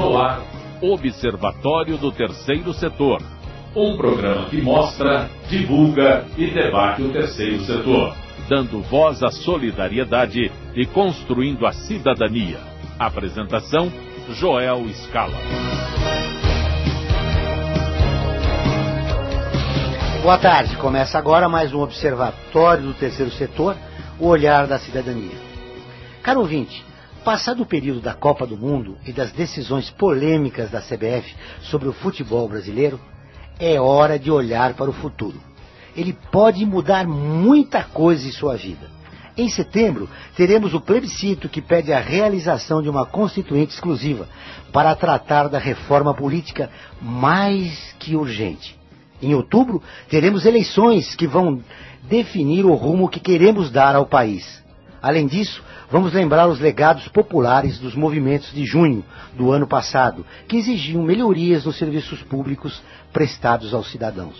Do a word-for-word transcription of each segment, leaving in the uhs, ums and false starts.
No ar, Observatório do Terceiro Setor. Um programa que mostra, divulga e debate o terceiro setor, dando voz à solidariedade e construindo a cidadania. Apresentação, Joel Scala. Boa tarde, começa agora mais um Observatório do Terceiro Setor, o olhar da cidadania. Caro ouvinte, passado o período da Copa do Mundo e das decisões polêmicas da C B F sobre o futebol brasileiro, é hora de olhar para o futuro. Ele pode mudar muita coisa em sua vida. Em setembro, teremos o plebiscito que pede a realização de uma constituinte exclusiva para tratar da reforma política mais que urgente. Em outubro, teremos eleições que vão definir o rumo que queremos dar ao país. Além disso, vamos lembrar os legados populares dos movimentos de junho do ano passado, que exigiam melhorias nos serviços públicos prestados aos cidadãos.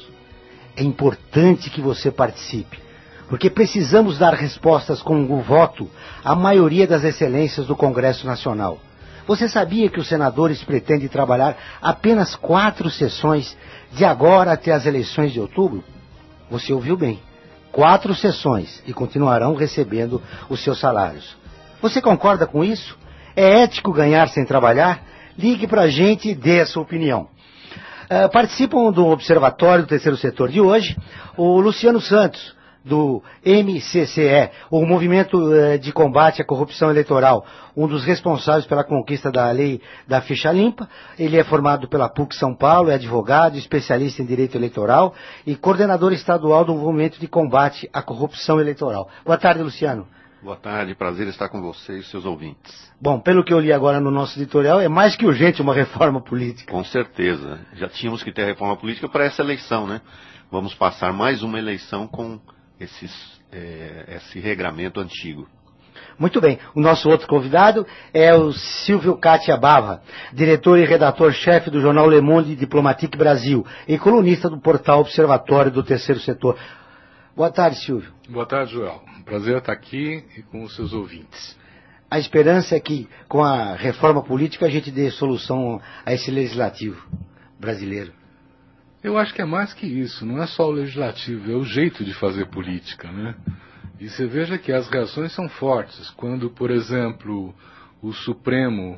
É importante que você participe, porque precisamos dar respostas com o voto à maioria das excelências do Congresso Nacional. Você sabia que os senadores pretendem trabalhar apenas quatro sessões de agora até as eleições de outubro? Você ouviu bem. Quatro sessões e continuarão recebendo os seus salários. Você concorda com isso? É ético ganhar sem trabalhar? Ligue para a gente e dê a sua opinião. Uh, participam do Observatório do Terceiro Setor de hoje o Luciano Santos, do M C C E, o Movimento uh, de Combate à Corrupção Eleitoral, um dos responsáveis pela conquista da lei da ficha limpa. Ele é formado pela P U C São Paulo, é advogado, especialista em direito eleitoral e coordenador estadual do Movimento de Combate à Corrupção Eleitoral. Boa tarde, Luciano. Boa tarde, prazer estar com você e seus ouvintes. Bom, pelo que eu li agora no nosso editorial, é mais que urgente uma reforma política. Com certeza. Já tínhamos que ter reforma política para essa eleição, né? Vamos passar mais uma eleição com esses, é, esse regramento antigo. Muito bem. O nosso outro convidado é o Silvio Catiabava, diretor e redator-chefe do jornal Le Monde Diplomatique Brasil e colunista do portal Observatório do Terceiro Setor. Boa tarde, Silvio. Boa tarde, Joel. Um prazer estar aqui e com os seus ouvintes. A esperança é que, com a reforma política, a gente dê solução a esse legislativo brasileiro. Eu acho que é mais que isso. Não é só o legislativo, é o jeito de fazer política, né? E você veja que as reações são fortes. Quando, por exemplo, o Supremo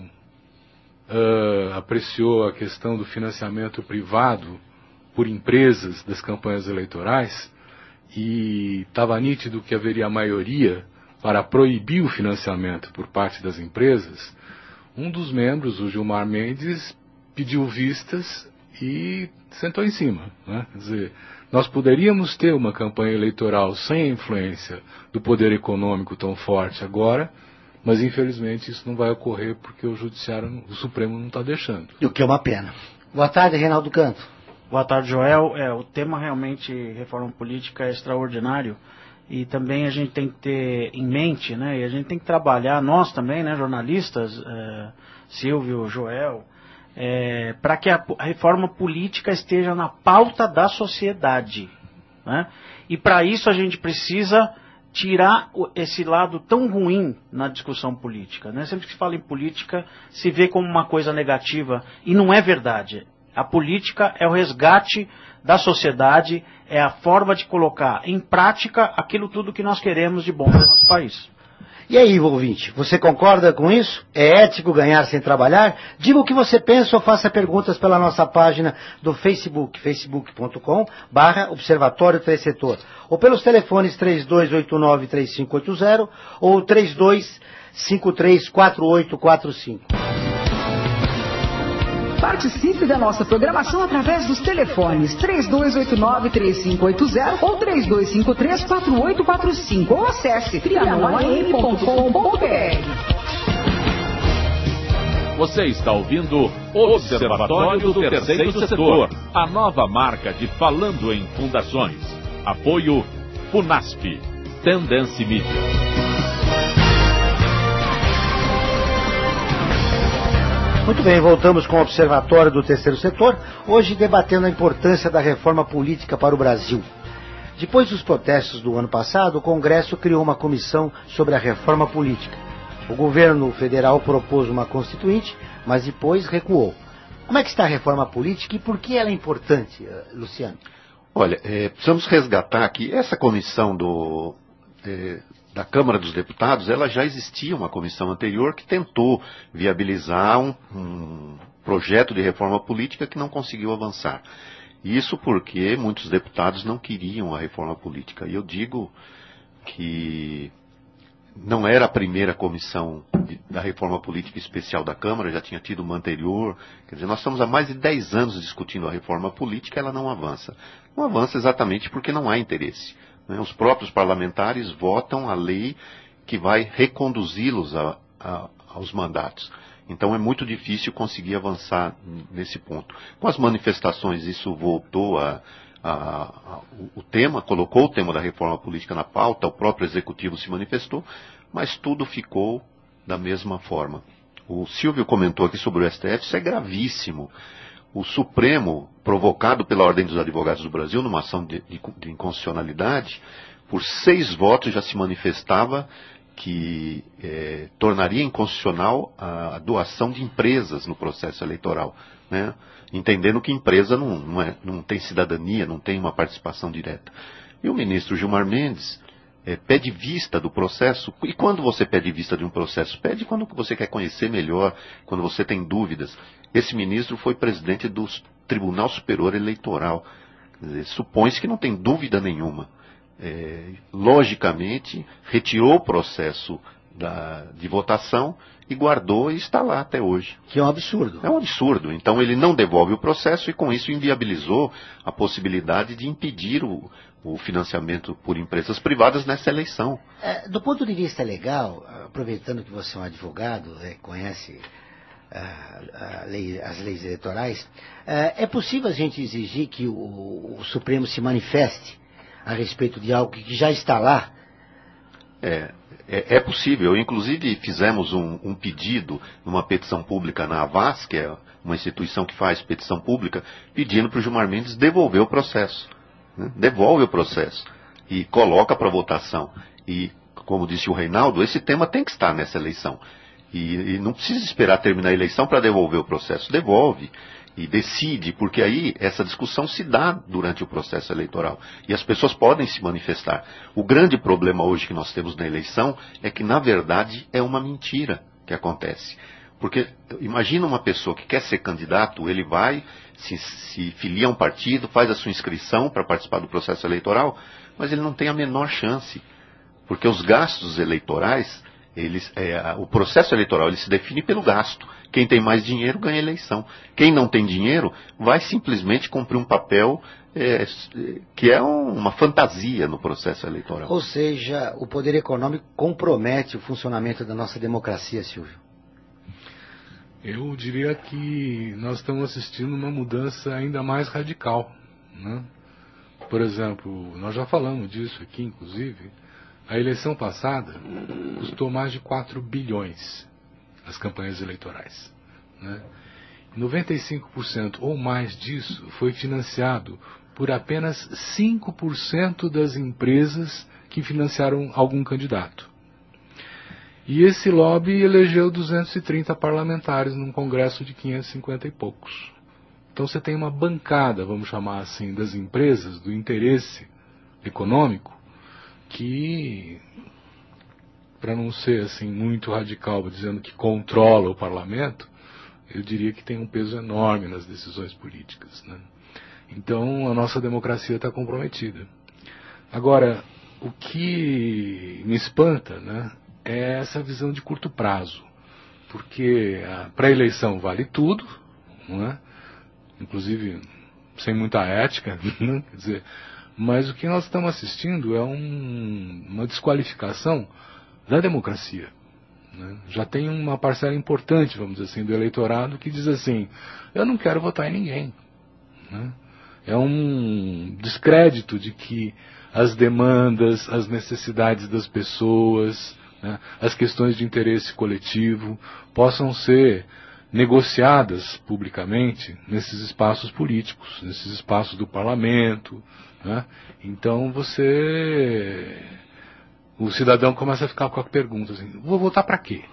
uh, apreciou a questão do financiamento privado por empresas das campanhas eleitorais, e estava nítido que haveria maioria para proibir o financiamento por parte das empresas, um dos membros, o Gilmar Mendes, pediu vistas e sentou em cima, né? Quer dizer, nós poderíamos ter uma campanha eleitoral sem a influência do poder econômico tão forte agora, mas infelizmente isso não vai ocorrer porque o Judiciário, o Supremo não está deixando. O que é uma pena. Boa tarde, Reinaldo Canto. Boa tarde, Joel. É, o tema realmente, reforma política, é extraordinário e também a gente tem que ter em mente, né, e a gente tem que trabalhar, nós também, né, jornalistas, é, Silvio, Joel, é, para que a, a reforma política esteja na pauta da sociedade, né? E para isso a gente precisa tirar esse lado tão ruim na discussão política, né? Sempre que se fala em política, se vê como uma coisa negativa e não é verdade. A política é o resgate da sociedade, é a forma de colocar em prática aquilo tudo que nós queremos de bom para o nosso país. E aí, ouvinte, você concorda com isso? É ético ganhar sem trabalhar? Diga o que você pensa ou faça perguntas pela nossa página do Facebook, facebook ponto com barra Observatório Terceiro Setor, ou pelos telefones três dois oito nove, três cinco oito zero ou três dois cinco três, quatro oito quatro cinco. Participe da nossa programação através dos telefones três dois oito nove, três cinco oito zero ou três dois cinco três, quatro oito quatro cinco ou acesse trianon a m ponto com ponto b r. Você está ouvindo Observatório do Terceiro Setor, a nova marca de Falando em Fundações. Apoio Funasp, Tendência Mídia. Muito bem, voltamos com o Observatório do Terceiro Setor, hoje debatendo a importância da reforma política para o Brasil. Depois dos protestos do ano passado, o Congresso criou uma comissão sobre a reforma política. O governo federal propôs uma constituinte, mas depois recuou. Como é que está a reforma política e por que ela é importante, Luciano? Olha, é, precisamos resgatar que essa comissão do, é, da Câmara dos Deputados, ela já existia uma comissão anterior que tentou viabilizar um, um projeto de reforma política que não conseguiu avançar. Isso porque muitos deputados não queriam a reforma política. E eu digo que não era a primeira comissão de, da reforma política especial da Câmara, já tinha tido uma anterior. Quer dizer, nós estamos há mais de dez anos discutindo a reforma política, ela não avança. Não avança exatamente porque não há interesse, né? Os próprios parlamentares votam a lei que vai reconduzi-los a, a, aos mandatos. Então é muito difícil conseguir avançar nesse ponto. Com as manifestações isso voltou a... A, a, o tema, colocou o tema da reforma política na pauta, o próprio executivo se manifestou, mas tudo ficou da mesma forma. O Silvio comentou aqui sobre o S T F, isso é gravíssimo. O Supremo, provocado pela Ordem dos Advogados do Brasil, numa ação de, de, de inconstitucionalidade, por seis votos já se manifestava que é, tornaria inconstitucional a, a doação de empresas no processo eleitoral, né? Entendendo que empresa não, não, é, não tem cidadania, não tem uma participação direta. E o ministro Gilmar Mendes é, pede vista do processo. E quando você pede vista de um processo? Pede quando você quer conhecer melhor, quando você tem dúvidas. Esse ministro foi presidente do Tribunal Superior Eleitoral. Quer dizer, supõe-se que não tem dúvida nenhuma. É, logicamente, retirou o processo da, de votação e guardou e está lá até hoje. Que é um absurdo. É um absurdo. Então ele não devolve o processo e com isso inviabilizou a possibilidade de impedir o, o financiamento por empresas privadas nessa eleição. É, do ponto de vista legal, aproveitando que você é um advogado, é, conhece a, a lei, as leis eleitorais, é, é possível a gente exigir que o, o Supremo se manifeste a respeito de algo que já está lá? É, é, é possível. Inclusive fizemos um, um pedido numa petição pública na Avas, que é uma instituição que faz petição pública, pedindo para o Gilmar Mendes devolver o processo. Né? Devolve o processo e coloca para votação. E, como disse o Reinaldo, esse tema tem que estar nessa eleição. E, e não precisa esperar terminar a eleição para devolver o processo. Devolve. E decide, porque aí essa discussão se dá durante o processo eleitoral. E as pessoas podem se manifestar. O grande problema hoje que nós temos na eleição é que, na verdade, é uma mentira que acontece. Porque imagina uma pessoa que quer ser candidato, ele vai, se, se filia a um partido, faz a sua inscrição para participar do processo eleitoral, mas ele não tem a menor chance. Porque os gastos eleitorais, eles, é, o processo eleitoral ele se define pelo gasto. Quem tem mais dinheiro ganha a eleição. Quem não tem dinheiro vai simplesmente cumprir um papel é, que é um, uma fantasia no processo eleitoral. Ou seja, o poder econômico compromete o funcionamento da nossa democracia, Silvio. Eu diria que nós estamos assistindo uma mudança ainda mais radical, né? Por exemplo, nós já falamos disso aqui, inclusive, a eleição passada custou mais de quatro bilhões as campanhas eleitorais, né? noventa e cinco por cento ou mais disso foi financiado por apenas cinco por cento das empresas que financiaram algum candidato. E esse lobby elegeu duzentos e trinta parlamentares num congresso de quinhentos e cinquenta e poucos. Então você tem uma bancada, vamos chamar assim, das empresas, do interesse econômico, que, para não ser assim muito radical, dizendo que controla o parlamento, eu diria que tem um peso enorme nas decisões políticas, né? Então a nossa democracia está comprometida. Agora, o que me espanta, né, é essa visão de curto prazo, porque a pré-eleição vale tudo, não é? Inclusive sem muita ética, né? Quer dizer, mas o que nós estamos assistindo é um, uma desqualificação da democracia, né? Já tem uma parcela importante, vamos dizer assim, do eleitorado que diz assim: eu não quero votar em ninguém, né? É um descrédito de que as demandas, as necessidades das pessoas, né, as questões de interesse coletivo possam ser negociadas publicamente nesses espaços políticos, nesses espaços do parlamento, né? Então você, o cidadão começa a ficar com a pergunta assim: vou votar para quê?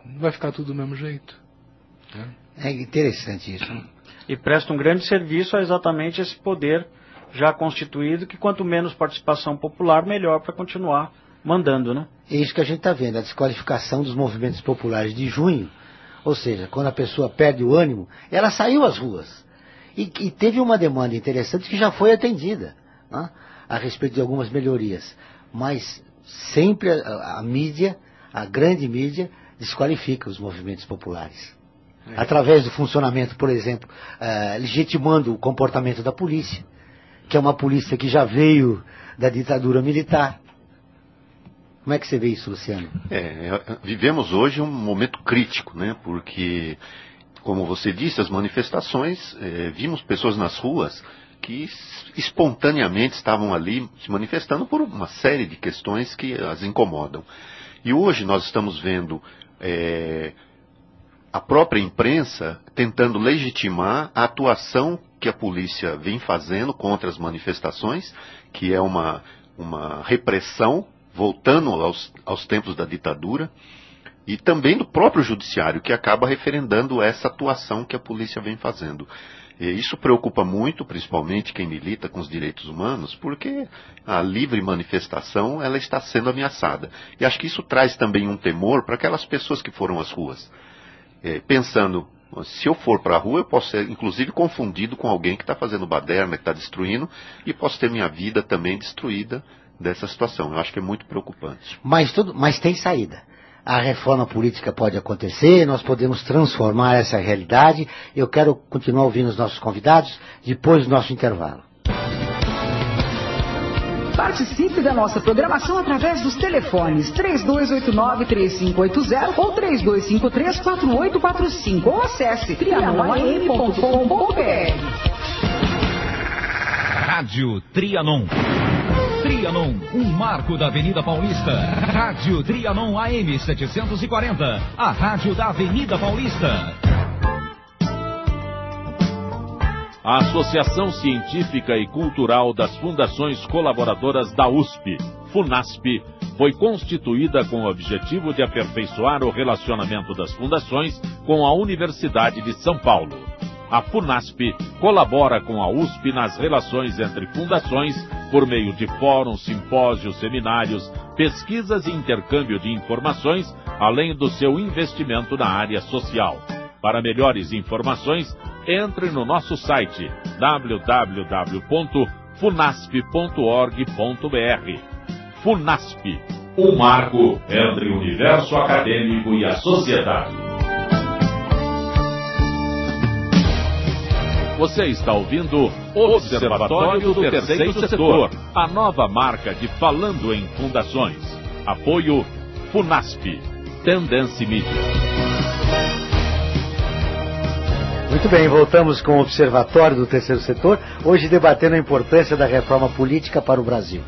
vai ficar tudo do mesmo jeito. Né? É interessante isso. E presta um grande serviço a exatamente esse poder já constituído, que quanto menos participação popular, melhor para continuar mandando, né? É isso que a gente está vendo, a desqualificação dos movimentos populares de junho, ou seja, quando a pessoa perde o ânimo, ela saiu às ruas. E, e teve uma demanda interessante que já foi atendida, né, a respeito de algumas melhorias. Mas sempre a, a mídia, a grande mídia, desqualifica os movimentos populares. É. Através do funcionamento, por exemplo, uh, legitimando o comportamento da polícia, que é uma polícia que já veio da ditadura militar. Como é que você vê isso, Luciano? É, vivemos hoje um momento crítico, né? Porque, como você disse, as manifestações, é, vimos pessoas nas ruas que espontaneamente estavam ali se manifestando por uma série de questões que as incomodam. E hoje nós estamos vendo é, a própria imprensa tentando legitimar a atuação que a polícia vem fazendo contra as manifestações, que é uma, uma repressão, voltando aos, aos tempos da ditadura, e também do próprio judiciário, que acaba referendando essa atuação que a polícia vem fazendo. E isso preocupa muito, principalmente quem milita com os direitos humanos, porque a livre manifestação ela está sendo ameaçada. E acho que isso traz também um temor para aquelas pessoas que foram às ruas. É, pensando, se eu for para a rua, eu posso ser inclusive confundido com alguém que está fazendo baderna, que está destruindo, e posso ter minha vida também destruída dessa situação. Eu acho que é muito preocupante. Mas, tudo, mas tem saída. A reforma política pode acontecer, nós podemos transformar essa realidade. Eu quero continuar ouvindo os nossos convidados depois do nosso intervalo. Participe da nossa programação através dos telefones três dois oito nove, três cinco oito zero ou três dois cinco três, quatro oito quatro cinco ou acesse trianon a m ponto com ponto b r. Rádio Trianon. Trianon, um marco da Avenida Paulista. Rádio Trianon A M setecentos e quarenta, a rádio da Avenida Paulista. A Associação Científica e Cultural das Fundações Colaboradoras da U S P, FUNASP, foi constituída com o objetivo de aperfeiçoar o relacionamento das fundações com a Universidade de São Paulo. A FUNASP colabora com a U S P nas relações entre fundações por meio de fóruns, simpósios, seminários, pesquisas e intercâmbio de informações, além do seu investimento na área social. Para melhores informações, entre no nosso site w w w ponto funasp ponto org ponto b r. FUNASP, um marco entre o universo acadêmico e a sociedade. Você está ouvindo Observatório do Terceiro Setor, a nova marca de Falando em Fundações. Apoio FUNASP, Tendência Mídia. Muito bem, voltamos com o Observatório do Terceiro Setor, hoje debatendo a importância da reforma política para o Brasil.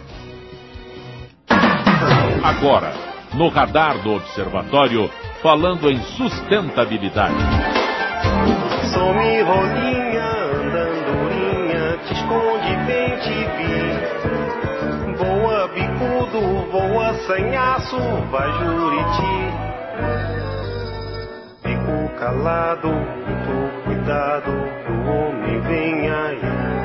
Agora, no radar do Observatório, falando em sustentabilidade. Some rolinha, andandurinha, te esconde, vem te vir. Voa bicudo, voa sanhaço, vai Juriti. Fico calado, muito cuidado, o homem vem aí.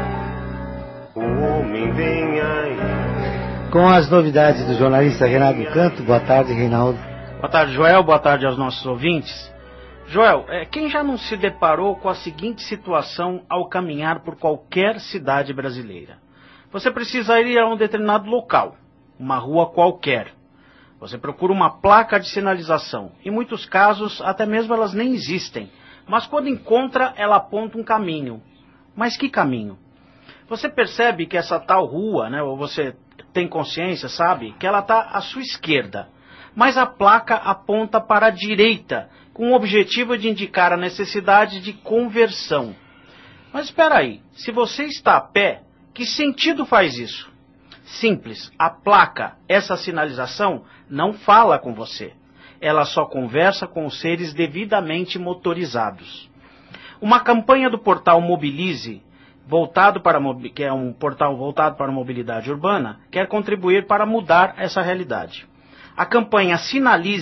O homem vem aí. Com as novidades do jornalista Reinaldo Canto. Boa tarde, Reinaldo. Boa tarde, Joel. Boa tarde aos nossos ouvintes. Joel, é, quem já não se deparou com a seguinte situação ao caminhar por qualquer cidade brasileira? Você precisa ir a um determinado local, uma rua qualquer. Você procura uma placa de sinalização. Em muitos casos, até mesmo elas nem existem. Mas quando encontra, ela aponta um caminho. Mas que caminho? Você percebe que essa tal rua, né, ou você tem consciência, sabe, que ela está à sua esquerda. Mas a placa aponta para a direita, com o objetivo de indicar a necessidade de conversão. Mas espera aí, se você está a pé, que sentido faz isso? Simples, a placa, essa sinalização, não fala com você. Ela só conversa com os seres devidamente motorizados. Uma campanha do portal Mobilize, voltado para, que é um portal voltado para a mobilidade urbana, quer contribuir para mudar essa realidade. A campanha Sinalize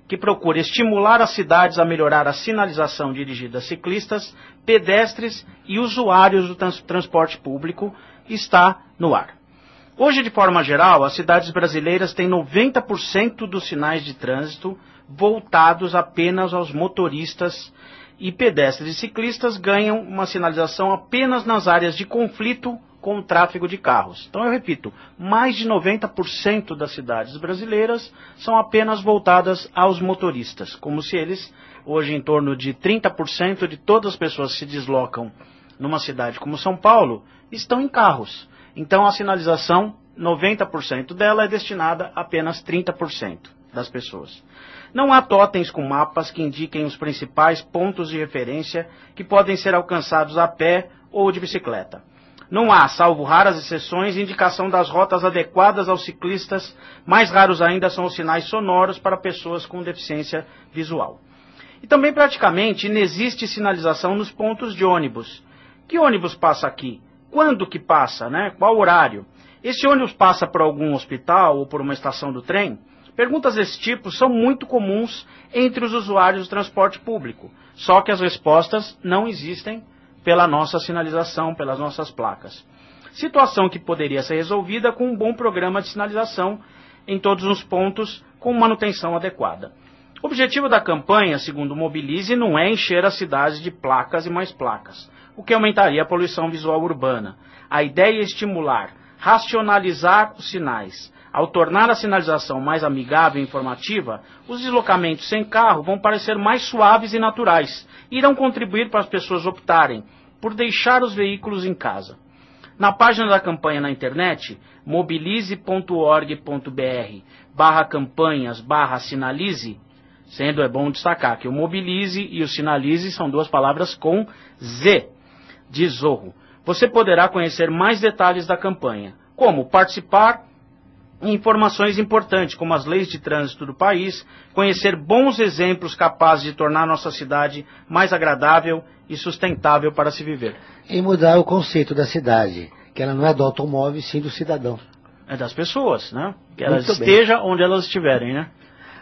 que procura estimular as cidades a melhorar a sinalização dirigida a ciclistas, pedestres e usuários do trans- transporte público, está no ar. Hoje, de forma geral, as cidades brasileiras têm noventa por cento dos sinais de trânsito voltados apenas aos motoristas, e pedestres e ciclistas ganham uma sinalização apenas nas áreas de conflito com o tráfego de carros. Então, eu repito, mais de noventa por cento das cidades brasileiras são apenas voltadas aos motoristas, como se eles, hoje em torno de trinta por cento de todas as pessoas que se deslocam numa cidade como São Paulo, estão em carros. Então, a sinalização, noventa por cento dela é destinada a apenas trinta por cento das pessoas. Não há totens com mapas que indiquem os principais pontos de referência que podem ser alcançados a pé ou de bicicleta. Não há, salvo raras exceções, indicação das rotas adequadas aos ciclistas. Mais raros ainda são os sinais sonoros para pessoas com deficiência visual. E também praticamente inexiste sinalização nos pontos de ônibus. Que ônibus passa aqui? Quando que passa, né? Qual horário? Esse ônibus passa por algum hospital ou por uma estação do trem? Perguntas desse tipo são muito comuns entre os usuários do transporte público, só que as respostas não existem pela nossa sinalização, pelas nossas placas. Situação que poderia ser resolvida com um bom programa de sinalização em todos os pontos com manutenção adequada. O objetivo da campanha, segundo o Mobilize, não é encher as cidades de placas e mais placas, o que aumentaria a poluição visual urbana. A ideia é estimular, racionalizar os sinais. Ao tornar a sinalização mais amigável e informativa, os deslocamentos sem carro vão parecer mais suaves e naturais e irão contribuir para as pessoas optarem por deixar os veículos em casa. Na página da campanha na internet, mobilize ponto org ponto br barra campanhas barra sinalize, sendo é bom destacar que o mobilize e o sinalize são duas palavras com Z, de Zorro. Você poderá conhecer mais detalhes da campanha, como participar, informações importantes, como as leis de trânsito do país, conhecer bons exemplos capazes de tornar nossa cidade mais agradável e sustentável para se viver. E mudar o conceito da cidade, que ela não é do automóvel, sim do cidadão. É das pessoas, né? Que elas Muito bem. estejam onde elas estiverem, né?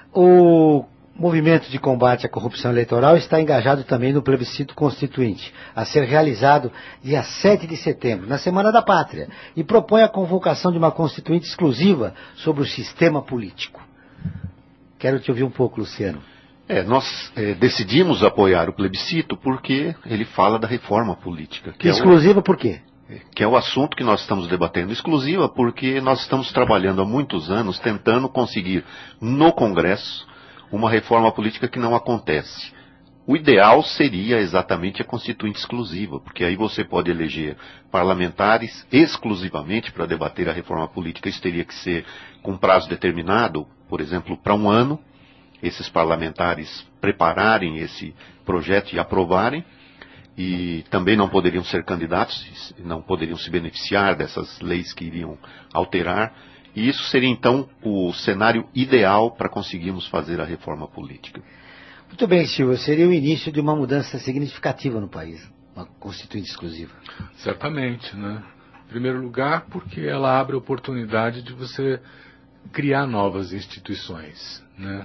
O movimento de combate à corrupção eleitoral está engajado também no plebiscito constituinte, a ser realizado dia sete de setembro, na Semana da Pátria, e propõe a convocação de uma constituinte exclusiva sobre o sistema político. Quero te ouvir um pouco, Luciano. É, nós é, decidimos apoiar o plebiscito porque ele fala da reforma política. Que exclusiva é o, por quê? Que é o assunto que nós estamos debatendo. Exclusiva porque nós estamos trabalhando há muitos anos tentando conseguir no Congresso uma reforma política que não acontece. O ideal seria exatamente a constituinte exclusiva, porque aí você pode eleger parlamentares exclusivamente para debater a reforma política. Isso teria que ser com prazo determinado, por exemplo, para um ano, esses parlamentares prepararem esse projeto e aprovarem, e também não poderiam ser candidatos, não poderiam se beneficiar dessas leis que iriam alterar. E isso seria, então, o cenário ideal para conseguirmos fazer a reforma política. Muito bem, Silvio. Seria o início de uma mudança significativa no país, uma constituinte exclusiva. Certamente, né? Em primeiro lugar, porque ela abre a oportunidade de você criar novas instituições, né?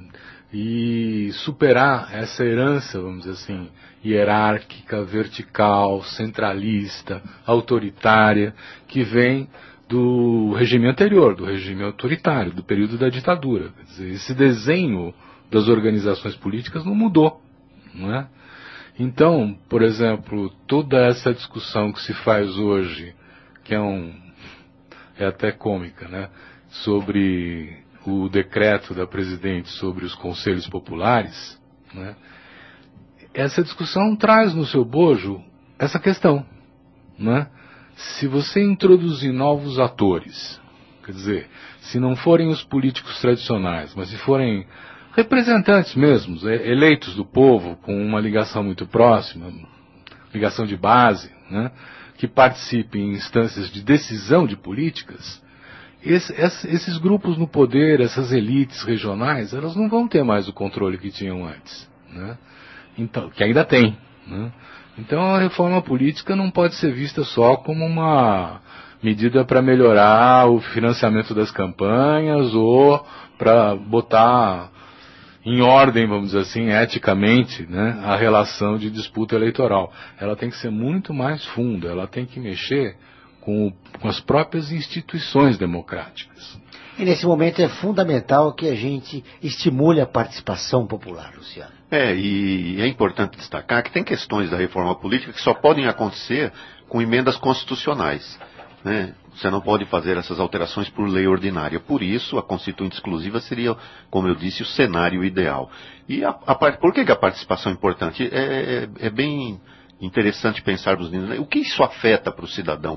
E superar essa herança, vamos dizer assim, hierárquica, vertical, centralista, autoritária, que vem do regime anterior, do regime autoritário, do período da ditadura. Quer dizer, esse desenho das organizações políticas não mudou, não é? Então, por exemplo, toda essa discussão que se faz hoje, que é um é até cômica, né, sobre o decreto da presidente sobre os conselhos populares, né, essa discussão traz no seu bojo essa questão, né? Se você introduzir novos atores, quer dizer, se não forem os políticos tradicionais, mas se forem representantes mesmos, eleitos do povo, com uma ligação muito próxima, ligação de base, né, que participem em instâncias de decisão de políticas, esse, esses grupos no poder, essas elites regionais, elas não vão ter mais o controle que tinham antes, né? Então, que ainda tem, né? Então a reforma política não pode ser vista só como uma medida para melhorar o financiamento das campanhas ou para botar em ordem, vamos dizer assim, eticamente, né, a relação de disputa eleitoral. Ela tem que ser muito mais funda, ela tem que mexer com, o, com as próprias instituições democráticas. E nesse momento é fundamental que a gente estimule a participação popular, Luciano. É, e é importante destacar que tem questões da reforma política que só podem acontecer com emendas constitucionais, né? Você não pode fazer essas alterações por lei ordinária. Por isso, a Constituinte exclusiva seria, como eu disse, o cenário ideal. E a, a, por que, que a participação é importante? É, é, é bem interessante pensarmos nisso. O que isso afeta para o cidadão?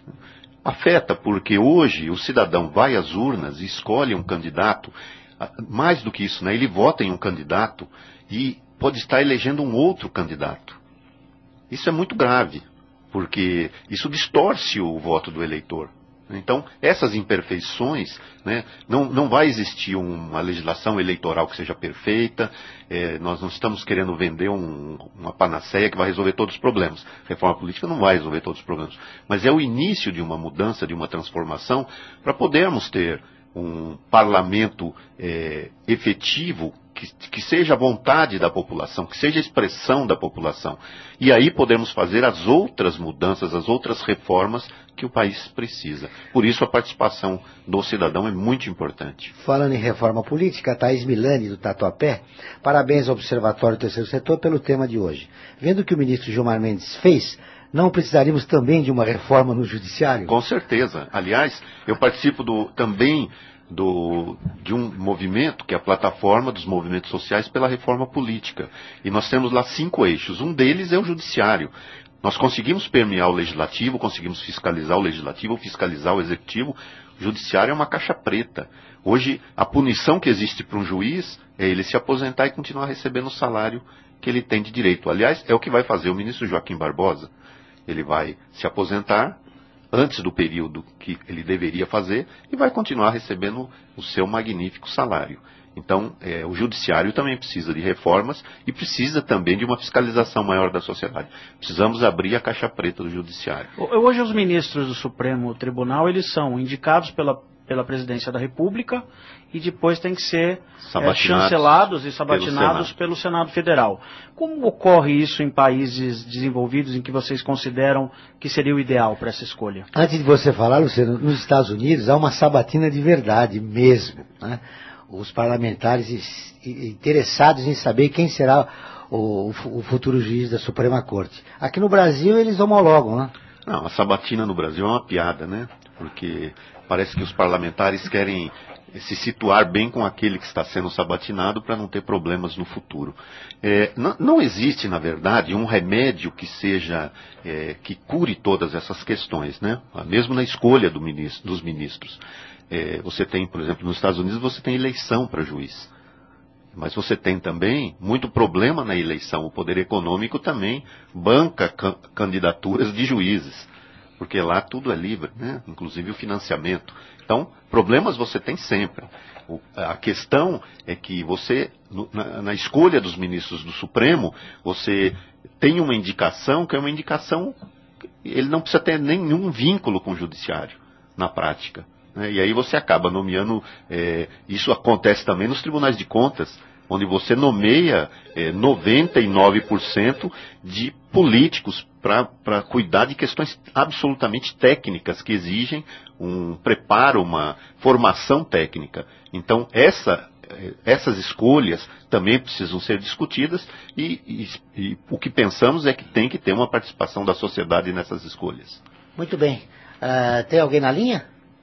Afeta porque hoje o cidadão vai às urnas e escolhe um candidato. Mais do que isso, né? Ele vota em um candidato e pode estar elegendo um outro candidato. Isso é muito grave, porque isso distorce o voto do eleitor. Então, essas imperfeições, né, não, não vai existir uma legislação eleitoral que seja perfeita, é, nós não estamos querendo vender um, uma panaceia que vai resolver todos os problemas. Reforma política não vai resolver todos os problemas, mas é o início de uma mudança, de uma transformação, para podermos ter um parlamento é, efetivo, que, que seja a vontade da população, que seja a expressão da população. E aí podemos fazer as outras mudanças, as outras reformas que o país precisa. Por isso a participação do cidadão é muito importante. Falando em reforma política, Thaís Milani, do Tatuapé, parabéns ao Observatório do Terceiro Setor pelo tema de hoje. Vendo o que o ministro Gilmar Mendes fez, não precisaríamos também de uma reforma no judiciário? Com certeza. Aliás, eu participo do, também do, de um movimento, que é a Plataforma dos Movimentos Sociais pela Reforma Política. E nós temos lá cinco eixos. Um deles é o judiciário. Nós conseguimos permear o legislativo, conseguimos fiscalizar o legislativo, fiscalizar o executivo. O judiciário é uma caixa preta. Hoje, a punição que existe para um juiz é ele se aposentar e continuar recebendo o salário que ele tem de direito. Aliás, é o que vai fazer o ministro Joaquim Barbosa. Ele vai se aposentar antes do período que ele deveria fazer e vai continuar recebendo o seu magnífico salário. Então, é, o judiciário também precisa de reformas e precisa também de uma fiscalização maior da sociedade. Precisamos abrir a caixa preta do judiciário. Hoje os ministros do Supremo Tribunal, eles são indicados pela, pela Presidência da República e depois têm que ser é, chancelados e sabatinados pelo Senado. pelo Senado Federal. Como ocorre isso em países desenvolvidos em que vocês consideram que seria o ideal para essa escolha? Antes de você falar, Luciano, nos Estados Unidos há uma sabatina de verdade mesmo, né? Os parlamentares interessados em saber quem será o, o futuro juiz da Suprema Corte. Aqui no Brasil eles homologam, né? Não, a sabatina no Brasil é uma piada, né? Porque parece que os parlamentares querem se situar bem com aquele que está sendo sabatinado para não ter problemas no futuro. É, não, não existe, na verdade, um remédio que seja, é, que cure todas essas questões, né? Mesmo na escolha do ministro, dos ministros. É, você tem, por exemplo, nos Estados Unidos você tem eleição para juiz. Mas você tem também muito problema na eleição. O poder econômico também banca can- candidaturas de juízes. Porque lá tudo é livre, né? Inclusive o financiamento. Então, problemas você tem sempre. O, a questão é que você, no, na, na escolha dos ministros do Supremo, você tem uma indicação que é uma indicação, ele não precisa ter nenhum vínculo com o judiciário, na prática. Né? E aí você acaba nomeando, é, isso acontece também nos tribunais de contas, onde você nomeia é, noventa e nove por cento de políticos para cuidar de questões absolutamente técnicas que exigem um preparo, uma formação técnica. Então, essa, essas escolhas também precisam ser discutidas e, e, e o que pensamos é que tem que ter uma participação da sociedade nessas escolhas. Muito bem. Uh, tem alguém na linha?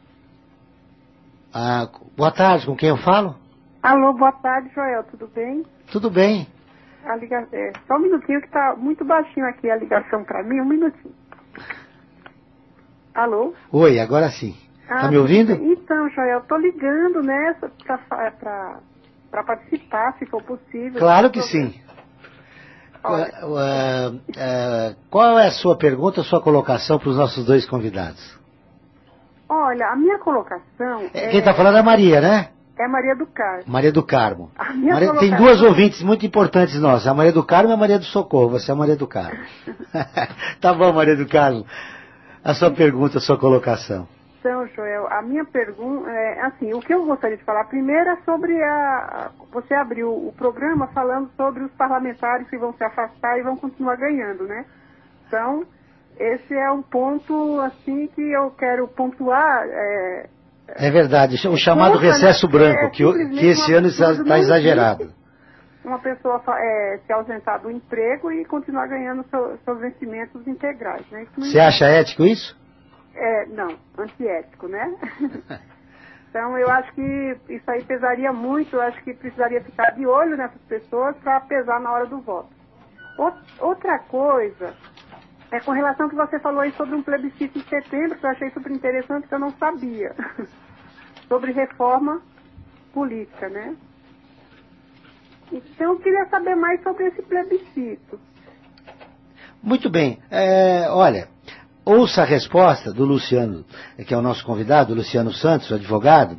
Uh, boa tarde, com quem eu falo? Alô, boa tarde, Joel, tudo bem? Tudo bem. A liga... é, só um minutinho que está muito baixinho aqui a ligação para mim, um minutinho. Alô? Oi, agora sim. Está ah, me ouvindo? Então, Joel, estou ligando nessa para participar, se for possível. Claro que sim. Olha, uh, uh, uh, qual é a sua pergunta, a sua colocação para os nossos dois convidados? Olha, a minha colocação... É... Quem está falando é a Maria, né? É Maria do Carmo. Maria do Carmo. Maria, tem duas ouvintes muito importantes nossas, a Maria do Carmo e a Maria do Socorro. Você é a Maria do Carmo. Tá bom, Maria do Carmo. A sua pergunta, a sua colocação. Então, Joel, a minha pergunta é assim, o que eu gostaria de falar primeiro é sobre a... Você abriu o programa falando sobre os parlamentares que vão se afastar e vão continuar ganhando, né? Então, esse é um ponto, assim, que eu quero pontuar. É, é verdade, o chamado contra, recesso branco, é, que, que esse ano está exagerado. Uma pessoa é, se ausentar do emprego e continuar ganhando seu, seus vencimentos integrais, né? Você acha ético isso? É, não, antiético, né? Então, eu acho que isso aí pesaria muito, eu acho que precisaria ficar de olho nessas pessoas para pesar na hora do voto. Outra coisa é com relação ao que você falou aí sobre um plebiscito em setembro, que eu achei super interessante, que eu não sabia, sobre reforma política, né? Então, eu queria saber mais sobre esse plebiscito. Muito bem, é, olha... Ouça a resposta do Luciano, que é o nosso convidado, o Luciano Santos, o advogado,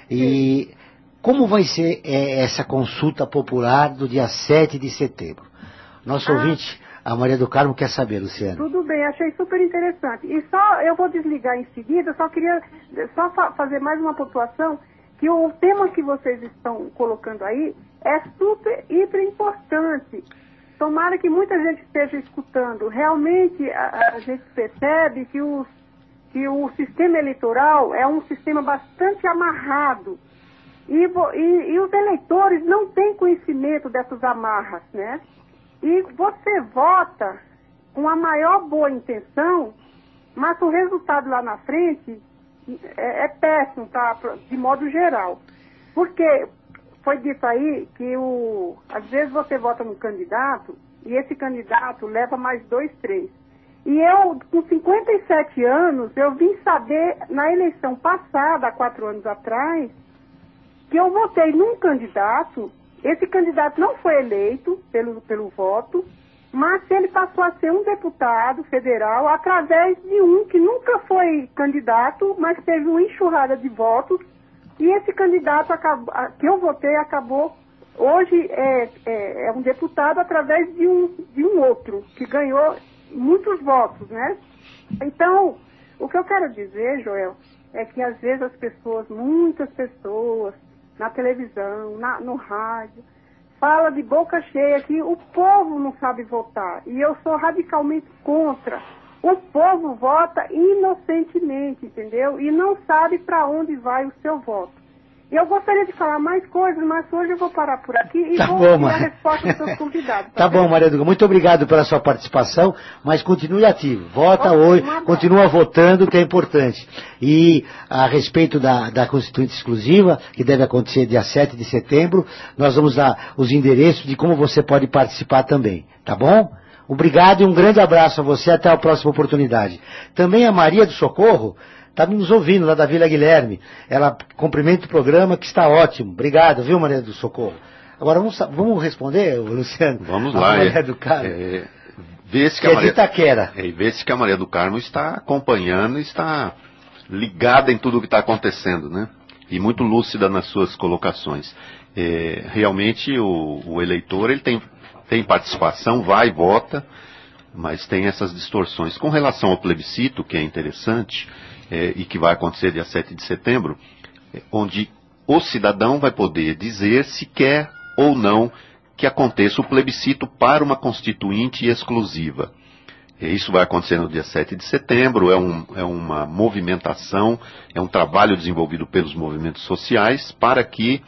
e como vai ser é, essa consulta popular do dia sete de setembro? Nosso ah, ouvinte, a Maria do Carmo, quer saber, Luciano. Tudo bem, achei super interessante. E só, eu vou desligar em seguida, só queria só fa fazer mais uma pontuação, que o tema que vocês estão colocando aí é super, hiper importante. Tomara que muita gente esteja escutando. Realmente, a, a gente percebe que, os, que o sistema eleitoral é um sistema bastante amarrado. E, e, e os eleitores não têm conhecimento dessas amarras, né? E você vota com a maior boa intenção, mas o resultado lá na frente é, é péssimo, tá? De modo geral. Porque... Foi dito aí que o, às vezes você vota num candidato e esse candidato leva mais dois, três. E eu, com cinquenta e sete anos, eu vim saber na eleição passada, há quatro anos atrás, que eu votei num candidato, esse candidato não foi eleito pelo, pelo voto, mas ele passou a ser um deputado federal através de um que nunca foi candidato, mas teve uma enxurrada de votos. E esse candidato acabou, que eu votei acabou, hoje é, é, é um deputado através de um, de um outro, que ganhou muitos votos, né? Então, o que eu quero dizer, Joel, é que às vezes as pessoas, muitas pessoas, na televisão, na, no rádio, falam de boca cheia que o povo não sabe votar. E eu sou radicalmente contra. O povo vota inocentemente, entendeu? E não sabe para onde vai o seu voto. E eu gostaria de falar mais coisas, mas hoje eu vou parar por aqui e tá vou bom, dar a resposta dos seus convidados. Tá, tá bom, Maria Duca. Muito obrigado pela sua participação, mas continue ativo. Vota hoje, continua votando, que é importante. E a respeito da, da Constituinte Exclusiva, que deve acontecer dia sete de setembro, nós vamos dar os endereços de como você pode participar também. Tá bom? Obrigado e um grande abraço a você, até a próxima oportunidade. Também a Maria do Socorro está nos ouvindo lá da Vila Guilherme. Ela cumprimenta o programa, que está ótimo. Obrigado, viu, Maria do Socorro? Agora vamos, vamos responder, Luciano? Vamos lá. Maria é, do Carmo. É, vê-se que, que a Maria, é de Itaquera. É, vê-se que a Maria do Carmo está acompanhando, está ligada em tudo o que está acontecendo, né? E muito lúcida nas suas colocações. É, realmente o, o eleitor ele tem tem participação, vai e vota, mas tem essas distorções. Com relação ao plebiscito, que é interessante, é, e que vai acontecer dia sete de setembro, é, onde o cidadão vai poder dizer se quer ou não que aconteça o plebiscito para uma constituinte exclusiva. E isso vai acontecer no dia sete de setembro, é, um, é uma movimentação, é um trabalho desenvolvido pelos movimentos sociais para que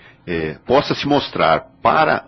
é, possa se mostrar para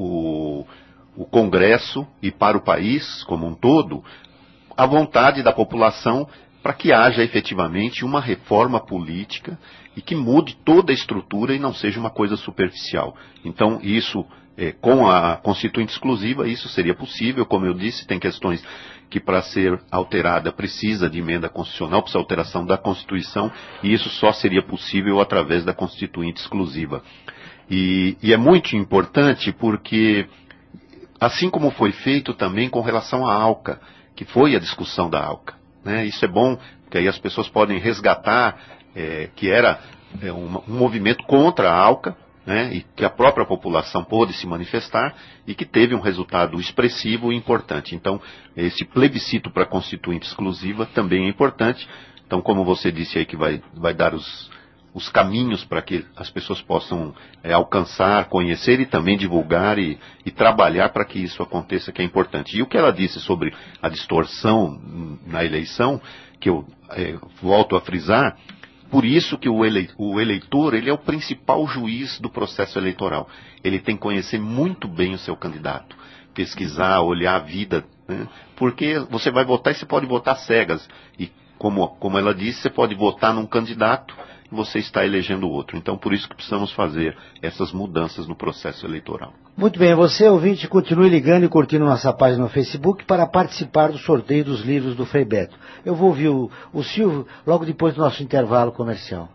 o o Congresso e para o país como um todo, a vontade da população para que haja efetivamente uma reforma política e que mude toda a estrutura e não seja uma coisa superficial. Então, isso, é, com a Constituinte Exclusiva, isso seria possível. Como eu disse, tem questões que para ser alterada precisa de emenda constitucional, precisa de alteração da Constituição, e isso só seria possível através da Constituinte Exclusiva. E, e é muito importante porque... Assim como foi feito também com relação à ALCA, que foi a discussão da ALCA. Né? Isso é bom, porque aí as pessoas podem resgatar é, que era é, um, um movimento contra a ALCA, né? E que a própria população pôde se manifestar e que teve um resultado expressivo e importante. Então, esse plebiscito para a Constituinte Exclusiva também é importante. Então, como você disse aí que vai, vai dar os, os caminhos para que as pessoas possam é, alcançar, conhecer e também divulgar e, e trabalhar para que isso aconteça, que é importante. E o que ela disse sobre a distorção na eleição, que eu é, volto a frisar, por isso que o eleitor ele é o principal juiz do processo eleitoral. Ele tem que conhecer muito bem o seu candidato, pesquisar, olhar a vida, né? Porque você vai votar e você pode votar cegas. E como, como ela disse, você pode votar num candidato e você está elegendo outro. Então, por isso que precisamos fazer essas mudanças no processo eleitoral. Muito bem, você, ouvinte, continue ligando e curtindo nossa página no Facebook para participar do sorteio dos livros do Frei Beto. Eu vou ouvir o, o Silvio logo depois do nosso intervalo comercial.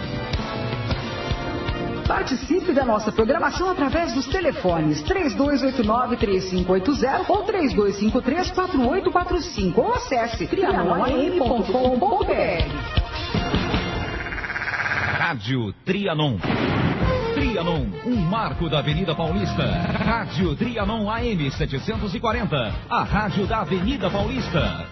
Participe da nossa programação através dos telefones três dois oito nove, três cinco oito zero ou três dois cinco três, quatro oito quatro cinco ou acesse trianon a m ponto com ponto b r. Rádio Trianon. Trianon, um marco da Avenida Paulista. Rádio Trianon A M setecentos e quarenta, a rádio da Avenida Paulista.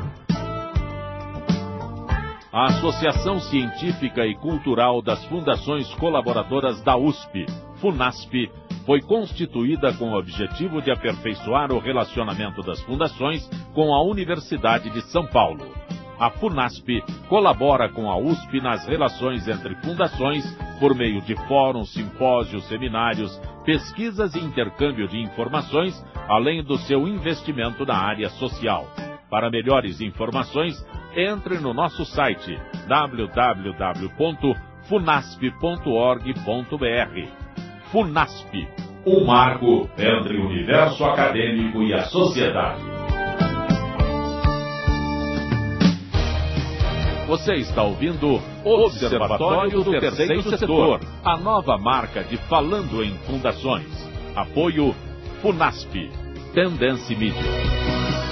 A Associação Científica e Cultural das Fundações Colaboradoras da U S P, FUNASP, foi constituída com o objetivo de aperfeiçoar o relacionamento das fundações com a Universidade de São Paulo. A FUNASP colabora com a U S P nas relações entre fundações por meio de fóruns, simpósios, seminários, pesquisas e intercâmbio de informações, além do seu investimento na área social. Para melhores informações, entre no nosso site w w w ponto funasp ponto org ponto b r. FUNASP, um marco entre o universo acadêmico e a sociedade. Você está ouvindo o Observatório do Terceiro Setor, a nova marca de Falando em Fundações. Apoio FUNASP, Tendência Mídia.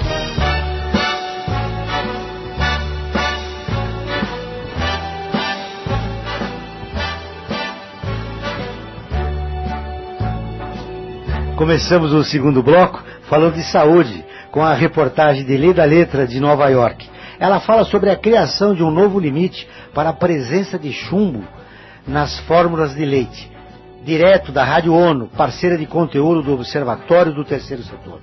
Começamos o segundo bloco falando de saúde, com a reportagem de Leda Letra de Nova York. Ela fala sobre a criação de um novo limite para a presença de chumbo nas fórmulas de leite. Direto da Rádio ONU, parceira de conteúdo do Observatório do Terceiro Setor.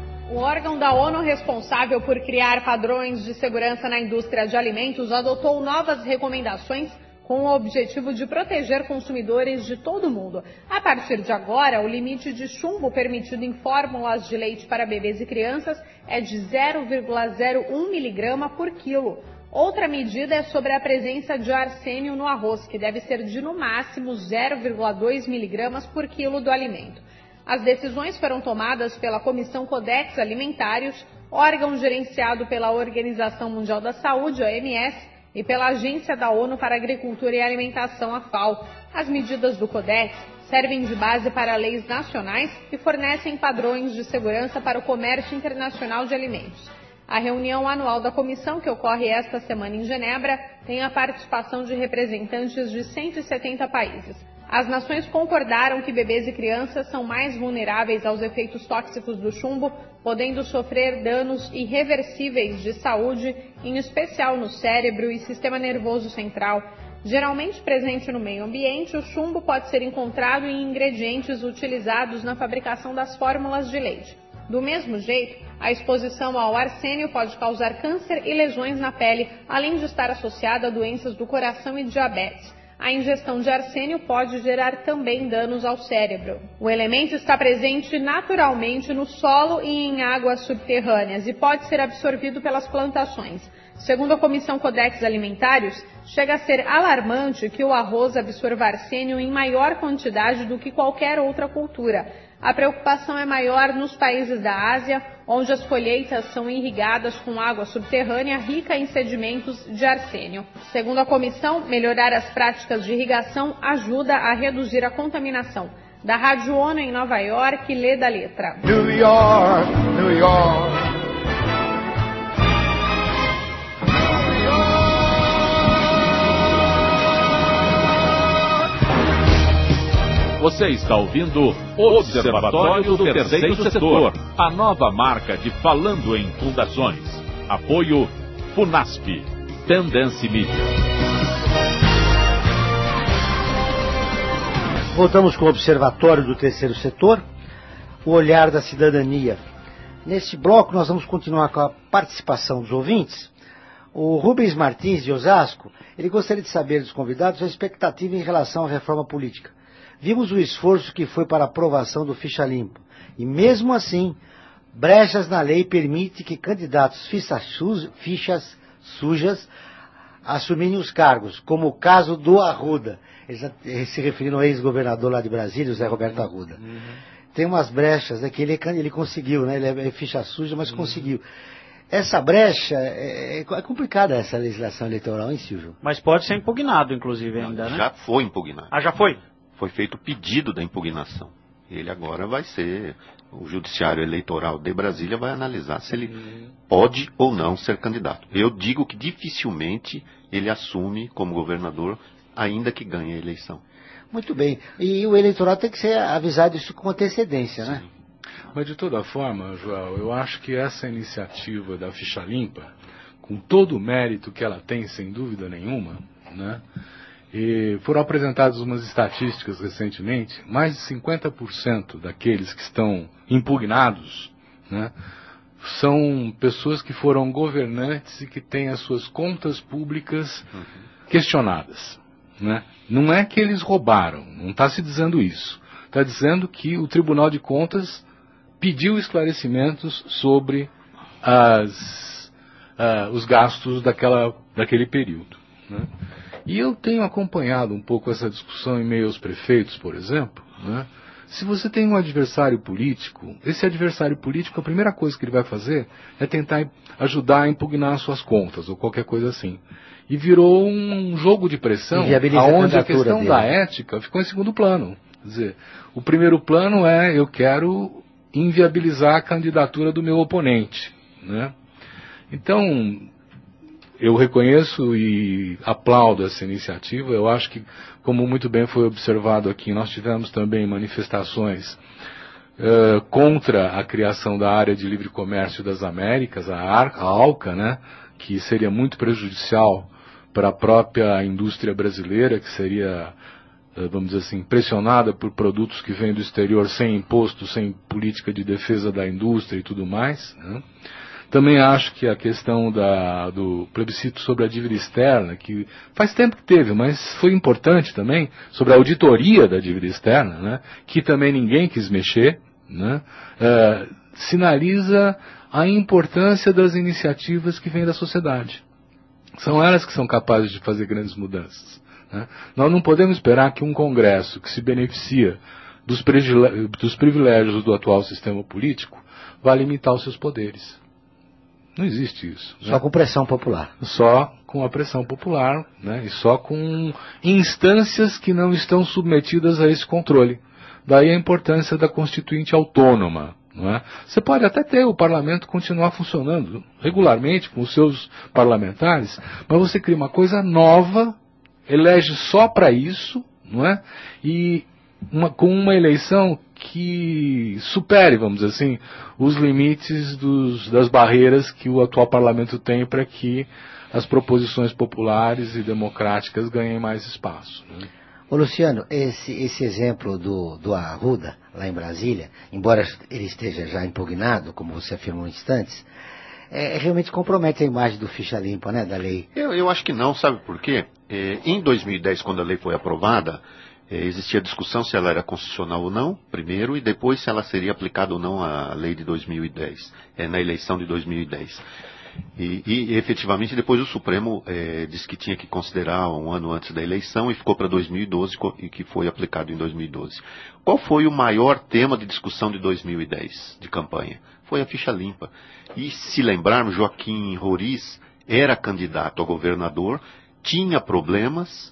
O órgão da ONU responsável por criar padrões de segurança na indústria de alimentos adotou novas recomendações com o objetivo de proteger consumidores de todo o mundo. A partir de agora, o limite de chumbo permitido em fórmulas de leite para bebês e crianças é de zero vírgula zero um miligrama por quilo. Outra medida é sobre a presença de arsênio no arroz, que deve ser de no máximo zero vírgula dois miligramas por quilo do alimento. As decisões foram tomadas pela Comissão Codex Alimentários, órgão gerenciado pela Organização Mundial da Saúde, a O M S, e pela Agência da ONU para a Agricultura e Alimentação, a FAO. As medidas do Codex servem de base para leis nacionais e fornecem padrões de segurança para o comércio internacional de alimentos. A reunião anual da comissão, que ocorre esta semana em Genebra, tem a participação de representantes de cento e setenta países. As nações concordaram que bebês e crianças são mais vulneráveis aos efeitos tóxicos do chumbo, podendo sofrer danos irreversíveis de saúde, em especial no cérebro e sistema nervoso central. Geralmente presente no meio ambiente, o chumbo pode ser encontrado em ingredientes utilizados na fabricação das fórmulas de leite. Do mesmo jeito, a exposição ao arsênio pode causar câncer e lesões na pele, além de estar associada a doenças do coração e diabetes. A ingestão de arsênio pode gerar também danos ao cérebro. O elemento está presente naturalmente no solo e em águas subterrâneas e pode ser absorvido pelas plantações. Segundo a Comissão Codex Alimentários, chega a ser alarmante que o arroz absorva arsênio em maior quantidade do que qualquer outra cultura. A preocupação é maior nos países da Ásia, onde as colheitas são irrigadas com água subterrânea rica em sedimentos de arsênio. Segundo a comissão, melhorar as práticas de irrigação ajuda a reduzir a contaminação. Da Rádio ONU em Nova York, Leda Letra. New York, New York. Você está ouvindo o Observatório do Terceiro Setor, a nova marca de Falando em Fundações. Apoio FUNASP, Tendência Mídia. Voltamos com o Observatório do Terceiro Setor, o olhar da cidadania. Neste bloco nós vamos continuar com a participação dos ouvintes. O Rubens Martins, de Osasco, ele gostaria de saber dos convidados a expectativa em relação à reforma política. Vimos o esforço que foi para a aprovação do Ficha Limpa. E mesmo assim, brechas na lei permitem que candidatos fichas, su fichas sujas assumirem os cargos, como o caso do Arruda. Eles se referindo ao ex-governador lá de Brasília, o Zé Roberto Arruda. Uhum. Tem umas brechas, né, que ele, ele conseguiu, né? Ele é ficha suja, mas uhum. conseguiu. Essa brecha, é, é complicada essa legislação eleitoral, hein, Silvio? Mas pode ser impugnado, inclusive, ainda, né? Já foi impugnado. Ah, já foi? Foi feito o pedido da impugnação. Ele agora vai ser, o Judiciário Eleitoral de Brasília vai analisar se ele uhum. pode ou não ser candidato. Eu digo que dificilmente ele assume como governador, ainda que ganhe a eleição. Muito bem. E o eleitorado tem que ser avisado isso com antecedência, né? Sim. Mas de toda forma, João, eu acho que essa iniciativa da Ficha Limpa, com todo o mérito que ela tem, sem dúvida nenhuma, né? E foram apresentadas umas estatísticas recentemente, mais de cinquenta por cento daqueles que estão impugnados, né, são pessoas que foram governantes e que têm as suas contas públicas uhum. questionadas. Né? Não é que eles roubaram, não está se dizendo isso. Está dizendo que o Tribunal de Contas pediu esclarecimentos sobre as, uh, os gastos daquela, daquele período. Né? E eu tenho acompanhado um pouco essa discussão em meio aos prefeitos, por exemplo. Né? Se você tem um adversário político, esse adversário político, a primeira coisa que ele vai fazer é tentar ajudar a impugnar suas contas, ou qualquer coisa assim. E virou um jogo de pressão, onde a, a questão dele. da ética ficou em segundo plano. Quer dizer, o primeiro plano é, eu quero inviabilizar a candidatura do meu oponente. Né? Então, eu reconheço e aplaudo essa iniciativa. Eu acho que, como muito bem foi observado aqui, nós tivemos também manifestações uh, contra a criação da área de livre comércio das Américas, a, Ar a ALCA, né, que seria muito prejudicial para a própria indústria brasileira, que seria, uh, vamos dizer assim, pressionada por produtos que vêm do exterior sem imposto, sem política de defesa da indústria e tudo mais, né? Também acho que a questão da, do plebiscito sobre a dívida externa, que faz tempo que teve, mas foi importante também, sobre a auditoria da dívida externa, né, que também ninguém quis mexer, né, é, sinaliza a importância das iniciativas que vêm da sociedade. São elas que são capazes de fazer grandes mudanças. Né. Nós não podemos esperar que um Congresso que se beneficia dos, dos privilégios do atual sistema político vá limitar os seus poderes. Não existe isso. Só né? com pressão popular. Só com a pressão popular, né? E só com instâncias que não estão submetidas a esse controle. Daí a importância da Constituinte autônoma. Não é? Você pode até ter o parlamento continuar funcionando regularmente com os seus parlamentares, mas você cria uma coisa nova, elege só para isso, não é? E uma, com uma eleição que supere, vamos dizer assim, os limites dos, das barreiras que o atual parlamento tem para que as proposições populares e democráticas ganhem mais espaço. Né? Ô Luciano, esse, esse exemplo do, do Arruda, lá em Brasília, embora ele esteja já impugnado, como você afirmou instantes, é, realmente compromete a imagem do Ficha Limpa, né, da lei. Eu, eu acho que não, sabe por quê? É, em dois mil e dez, quando a lei foi aprovada, É, existia discussão se ela era constitucional ou não, primeiro, e depois se ela seria aplicada ou não à lei de dois mil e dez, é, na eleição de dois mil e dez. E, e efetivamente depois o Supremo é, disse que tinha que considerar um ano antes da eleição e ficou para dois mil e doze e que foi aplicado em dois mil e doze. Qual foi o maior tema de discussão de dois mil e dez, de campanha? Foi a Ficha Limpa. E se lembrarmos, Joaquim Roriz era candidato a governador, tinha problemas,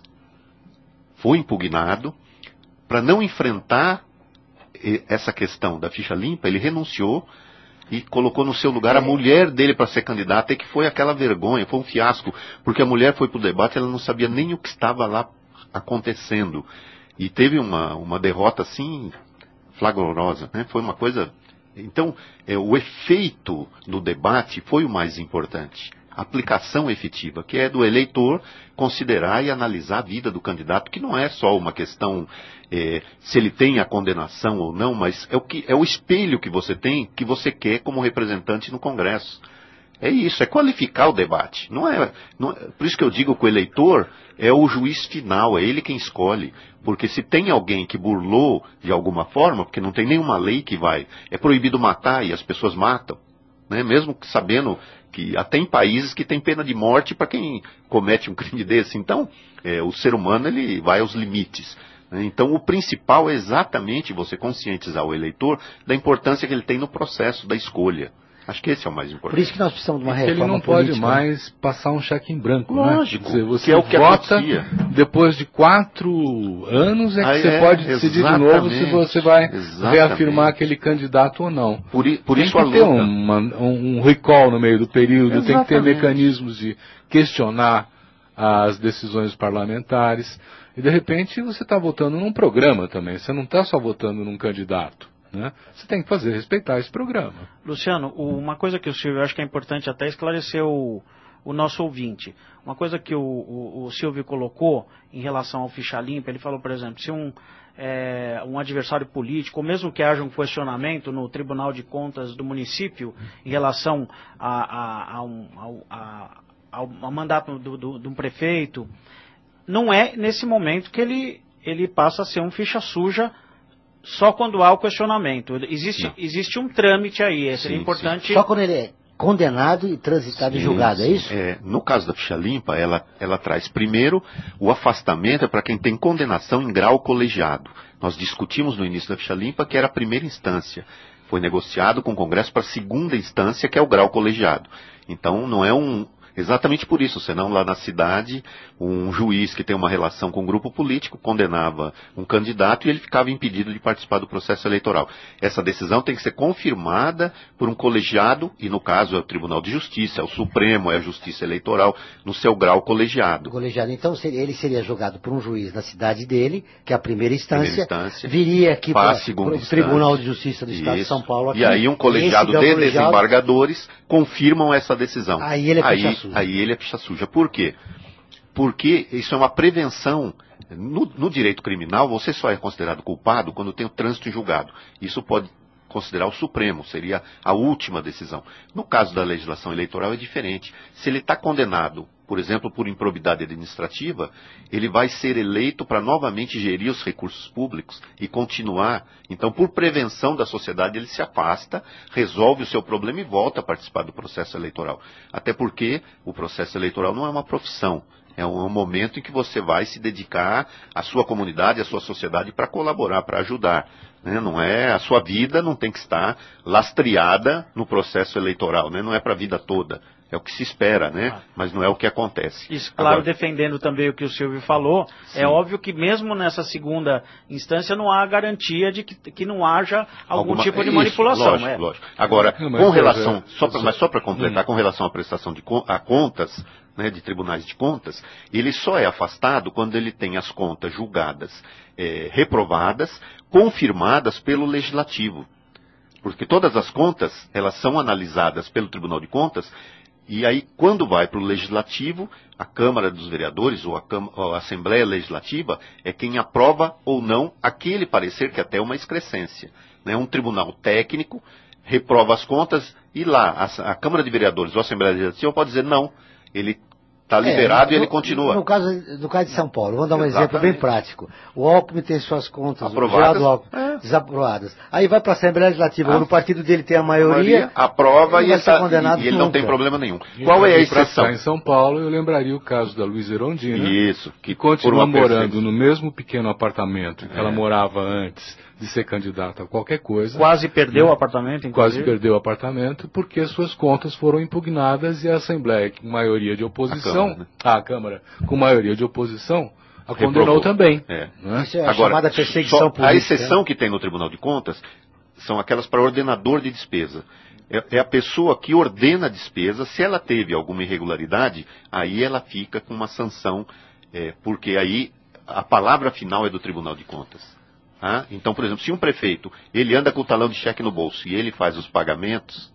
foi impugnado. Para não enfrentar essa questão da ficha limpa, ele renunciou e colocou no seu lugar a mulher dele para ser candidata, e que foi aquela vergonha, foi um fiasco, porque a mulher foi para o debate, ela não sabia nem o que estava lá acontecendo, e teve uma, uma derrota assim flagrosa, né? Foi uma coisa... Então, é, o efeito do debate foi o mais importante. aplicação efetiva, que é do eleitor considerar e analisar a vida do candidato, que não é só uma questão é, se ele tem a condenação ou não, mas é o, que, é o espelho que você tem, que você quer como representante no Congresso. É isso, é qualificar o debate. Não é, não é, por isso que eu digo que o eleitor é o juiz final, é ele quem escolhe. Porque se tem alguém que burlou de alguma forma, porque não tem nenhuma lei que vai, é proibido matar e as pessoas matam, né? Mesmo sabendo que até em países que tem pena de morte para quem comete um crime desse. Então, é, o ser humano ele vai aos limites. Né? Então, o principal é exatamente você conscientizar o eleitor da importância que ele tem no processo da escolha. Acho que esse é o mais importante. Por isso que nós precisamos de uma reforma política. Ele não política, pode mais passar um cheque em branco, lógico, né? Quer dizer, você que é o que vota, acontecia. Depois de quatro anos é que Aí você é, pode decidir de novo se você vai exatamente. reafirmar aquele candidato ou não. Por, por tem isso que a ter luta. uma, um, um recall no meio do período, Exatamente. tem que ter mecanismos de questionar as decisões parlamentares. E de repente você está votando num programa também, você não está só votando num candidato. Né? Você tem que fazer respeitar esse programa. Luciano, uma coisa que o Silvio, eu acho que é importante até esclarecer o, o nosso ouvinte. Uma coisa que o, o, o Silvio colocou em relação ao ficha limpa, ele falou, por exemplo, se um, é, um adversário político, ou mesmo que haja um questionamento no Tribunal de Contas do município em relação a, a, a um, ao, a, ao, ao mandato do, do, de um prefeito, não é nesse momento que ele, ele passa a ser um ficha suja só quando há o questionamento. Existe, existe um trâmite aí, é seria importante... Sim. Só quando ele é condenado e transitado sim, e julgado, é isso? É, no caso da ficha limpa, ela, ela traz primeiro o afastamento é para quem tem condenação em grau colegiado. Nós discutimos no início da ficha limpa que era a primeira instância. Foi negociado com o Congresso para a segunda instância, que é o grau colegiado. Então não é um... Exatamente por isso, senão lá na cidade, um juiz que tem uma relação com um grupo político condenava um candidato e ele ficava impedido de participar do processo eleitoral. Essa decisão tem que ser confirmada por um colegiado, e no caso é o Tribunal de Justiça, é o Supremo, é a Justiça Eleitoral, no seu grau colegiado. Colegiado. Então ele seria julgado por um juiz na cidade dele, que é a primeira instância, primeira instância viria aqui para o Tribunal de Justiça do Estado isso. de São Paulo. Aqui, e aí um colegiado de colegiado, desembargadores confirmam essa decisão. Aí ele é aí, Aí ele é ficha suja. Por quê? Porque isso é uma prevenção. No, no direito criminal, você só é considerado culpado quando tem o trânsito em julgado. Isso pode considerar o Supremo, seria a última decisão. No caso da legislação eleitoral é diferente. Se ele está condenado, por exemplo, por improbidade administrativa, ele vai ser eleito para novamente gerir os recursos públicos e continuar. Então, por prevenção da sociedade, ele se afasta, resolve o seu problema e volta a participar do processo eleitoral. Até porque o processo eleitoral não é uma profissão. É um, um momento em que você vai se dedicar à sua comunidade, à sua sociedade para colaborar, para ajudar. Né? Não é, a sua vida não tem que estar lastreada no processo eleitoral, né? Não é para a vida toda. É o que se espera, né? Ah. Mas não é o que acontece. Isso, claro, agora, defendendo também o que o Silvio falou, sim. É óbvio que mesmo nessa segunda instância não há garantia de que, que não haja algum Alguma, tipo de isso, manipulação. Lógico, é. lógico. Agora, não, com relação, é, só pra, mas só para completar, hum. com relação à prestação de a contas, né, de tribunais de contas, ele só é afastado quando ele tem as contas julgadas, é, reprovadas, confirmadas pelo Legislativo. Porque todas as contas, elas são analisadas pelo Tribunal de Contas. E aí, quando vai para o Legislativo, a Câmara dos Vereadores ou a, Câmara, ou a Assembleia Legislativa é quem aprova ou não aquele parecer, que até é uma excrescência. Né? Um tribunal técnico reprova as contas e lá a, a Câmara de Vereadores ou a Assembleia Legislativa pode dizer não, ele está liberado é, no, e ele continua. No caso, no caso de São Paulo, vamos dar um Exatamente. exemplo bem prático. O Alckmin tem suas contas aprovadas, o Alckmin, é. desaprovadas. Aí vai para a Assembleia Legislativa, ah, quando o partido dele tem a maioria, a maioria aprova e, tá, condenado e ele não tem problema nenhum. E Qual é a exceção? Em São Paulo, eu lembraria o caso da Luísa Erondina, Isso, que, que continua morando no mesmo pequeno apartamento que é. ela morava antes de ser candidata a qualquer coisa. Quase perdeu né? o apartamento, inclusive. Quase perdeu o apartamento, porque suas contas foram impugnadas e a Assembleia, com maioria de oposição, a Câmara, né? a Câmara com maioria de oposição, a condenou também. É. Né? Isso é a Agora, chamada perseguição só, política. A exceção que tem no Tribunal de Contas são aquelas para ordenador de despesa. É, é a pessoa que ordena a despesa, se ela teve alguma irregularidade, aí ela fica com uma sanção, é, porque aí a palavra final é do Tribunal de Contas. Ah, então, por exemplo, se um prefeito ele anda com o talão de cheque no bolso e ele faz os pagamentos,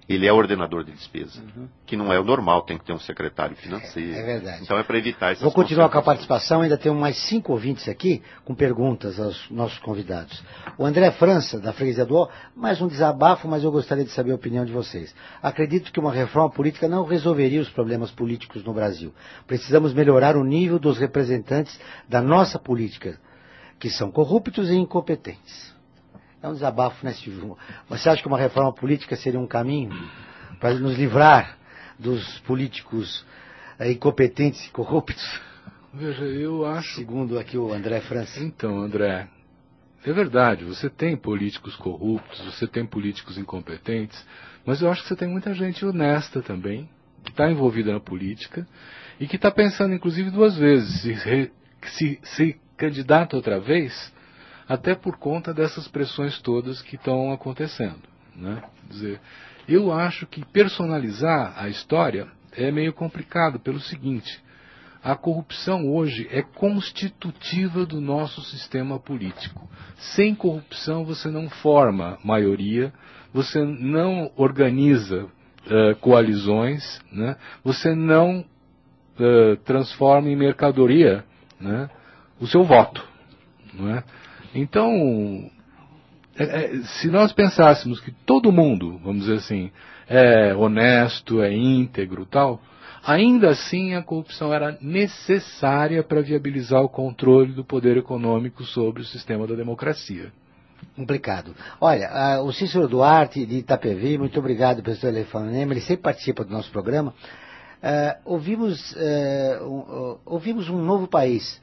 ele é ordenador de despesa, uhum. que não é o normal, tem que ter um secretário financeiro. É, é verdade. Então é para evitar essas Vou continuar com a participação, ainda tenho mais cinco ouvintes aqui com perguntas aos nossos convidados. O André França, da Freguesia do Ó, mais um desabafo, mas eu gostaria de saber a opinião de vocês. Acredito que uma reforma política não resolveria os problemas políticos no Brasil. Precisamos melhorar o nível dos representantes da nossa política, que são corruptos e incompetentes. É um desabafo, né, Silvio? Você acha que uma reforma política seria um caminho para nos livrar dos políticos eh, incompetentes e corruptos? Veja, eu acho... Segundo aqui o André França. Então, André, é verdade, você tem políticos corruptos, você tem políticos incompetentes, mas eu acho que você tem muita gente honesta também, que está envolvida na política e que está pensando, inclusive, duas vezes, se, re, se, se candidata outra vez, até por conta dessas pressões todas que estão acontecendo, né? Quer dizer, eu acho que personalizar a história é meio complicado pelo seguinte: a corrupção hoje é constitutiva do nosso sistema político. Sem corrupção você não forma maioria, você não organiza uh, coalizões, né? Você não uh, transforma em mercadoria, né, o seu voto, não é? Então, é, é, se nós pensássemos que todo mundo, vamos dizer assim, é honesto, é íntegro, tal, ainda assim a corrupção era necessária para viabilizar o controle do poder econômico sobre o sistema da democracia. Complicado. Olha, uh, o Cícero Duarte, de Itapevi, muito obrigado pelo seu telefonema, ele sempre participa do nosso programa. Uh, ouvimos, uh, um, uh, ouvimos um novo país.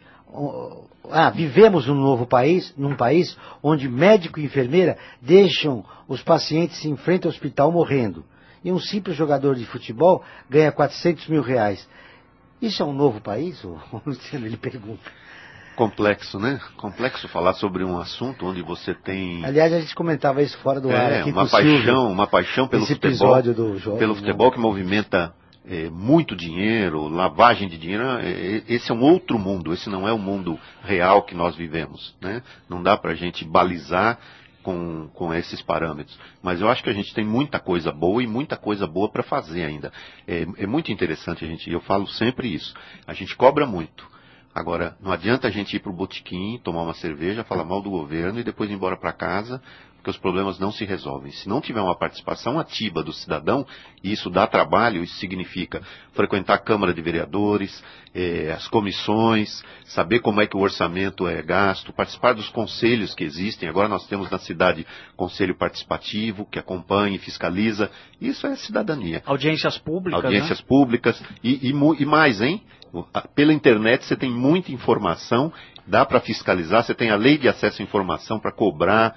Ah, vivemos num novo país, num país onde médico e enfermeira deixam os pacientes em frente ao hospital morrendo. E um simples jogador de futebol ganha quatrocentos mil reais. Isso é um novo país? O Luciano, ele pergunta. Complexo, né? Complexo falar sobre um assunto onde você tem... Aliás, a gente comentava isso fora do é, ar aqui uma com paixão, Silvio, uma paixão pelo esse futebol, episódio do jogo, pelo futebol que movimenta é, muito dinheiro, lavagem de dinheiro. É, esse é um outro mundo, esse não é o mundo real que nós vivemos, né? Não dá pra gente balizar com, com esses parâmetros. Mas eu acho que a gente tem muita coisa boa e muita coisa boa para fazer ainda. É, é muito interessante a gente, eu falo sempre isso, a gente cobra muito. Agora, não adianta a gente ir para o botequim, tomar uma cerveja, falar mal do governo e depois ir embora para casa, porque os problemas não se resolvem. Se não tiver uma participação ativa do cidadão, e isso dá trabalho, isso significa frequentar a Câmara de Vereadores, eh, as comissões, saber como é que o orçamento é gasto, participar dos conselhos que existem. Agora nós temos na cidade conselho participativo, que acompanha e fiscaliza. Isso é cidadania. Audiências públicas, Audiências né? públicas e, e, e mais, hein? Pela internet você tem muita informação, dá para fiscalizar, você tem a lei de acesso à informação para cobrar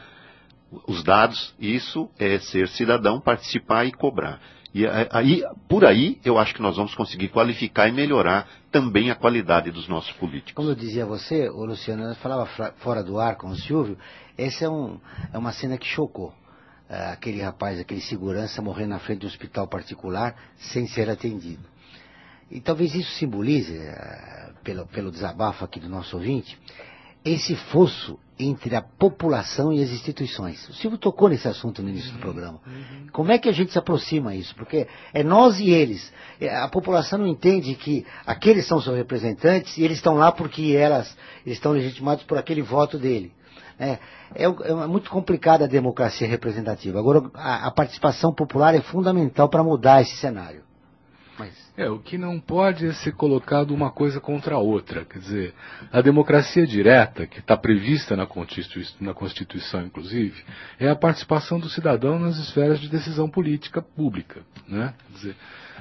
os dados. Isso é ser cidadão, participar e cobrar. E aí, por aí eu acho que nós vamos conseguir qualificar e melhorar também a qualidade dos nossos políticos. Como eu dizia a você, o Luciano, eu falava fora do ar com o Silvio, essa é, um, é uma cena que chocou. Uh, aquele rapaz, aquele segurança morrendo na frente de um hospital particular sem ser atendido. E talvez isso simbolize, uh, pelo, pelo desabafo aqui do nosso ouvinte, esse fosso entre a população e as instituições. O Silvio tocou nesse assunto no início do programa. Uhum. Como é que a gente se aproxima a isso? Porque é nós e eles. A população não entende que aqueles são seus representantes e eles estão lá porque elas eles estão legitimados por aquele voto dele. É, é, é muito complicada a democracia representativa. Agora, a, a participação popular é fundamental para mudar esse cenário. Mas... É, o que não pode é ser colocado uma coisa contra a outra. Quer dizer, a democracia direta, que está prevista na Constituição, na Constituição, inclusive, é a participação do cidadão nas esferas de decisão política pública, né? Quer dizer,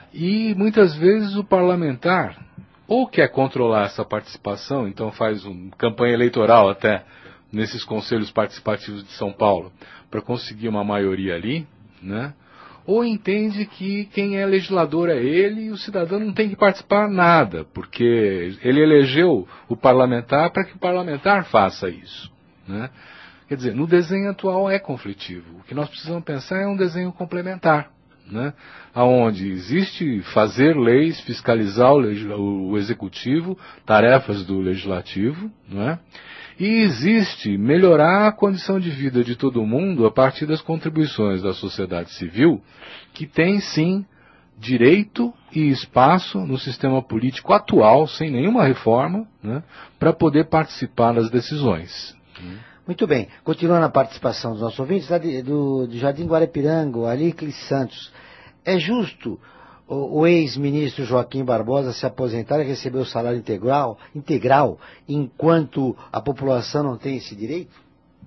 e muitas vezes o parlamentar ou quer controlar essa participação, então faz uma campanha eleitoral até nesses conselhos participativos de São Paulo, para conseguir uma maioria ali, né? Ou entende que quem é legislador é ele e o cidadão não tem que participar nada, porque ele elegeu o parlamentar para que o parlamentar faça isso, né? Quer dizer, no desenho atual é conflitivo. O que nós precisamos pensar é um desenho complementar, né, onde existe fazer leis, fiscalizar o, legisla- o executivo, tarefas do legislativo, né, e existe melhorar a condição de vida de todo mundo a partir das contribuições da sociedade civil, que tem sim direito e espaço no sistema político atual, sem nenhuma reforma, né, para poder participar das decisões. Muito bem. Continuando a participação dos nossos ouvintes, lá de, do, do Jardim Guarapirango, Alicles Santos. É justo o, o ex-ministro Joaquim Barbosa se aposentar e receber o salário integral, integral, enquanto a população não tem esse direito?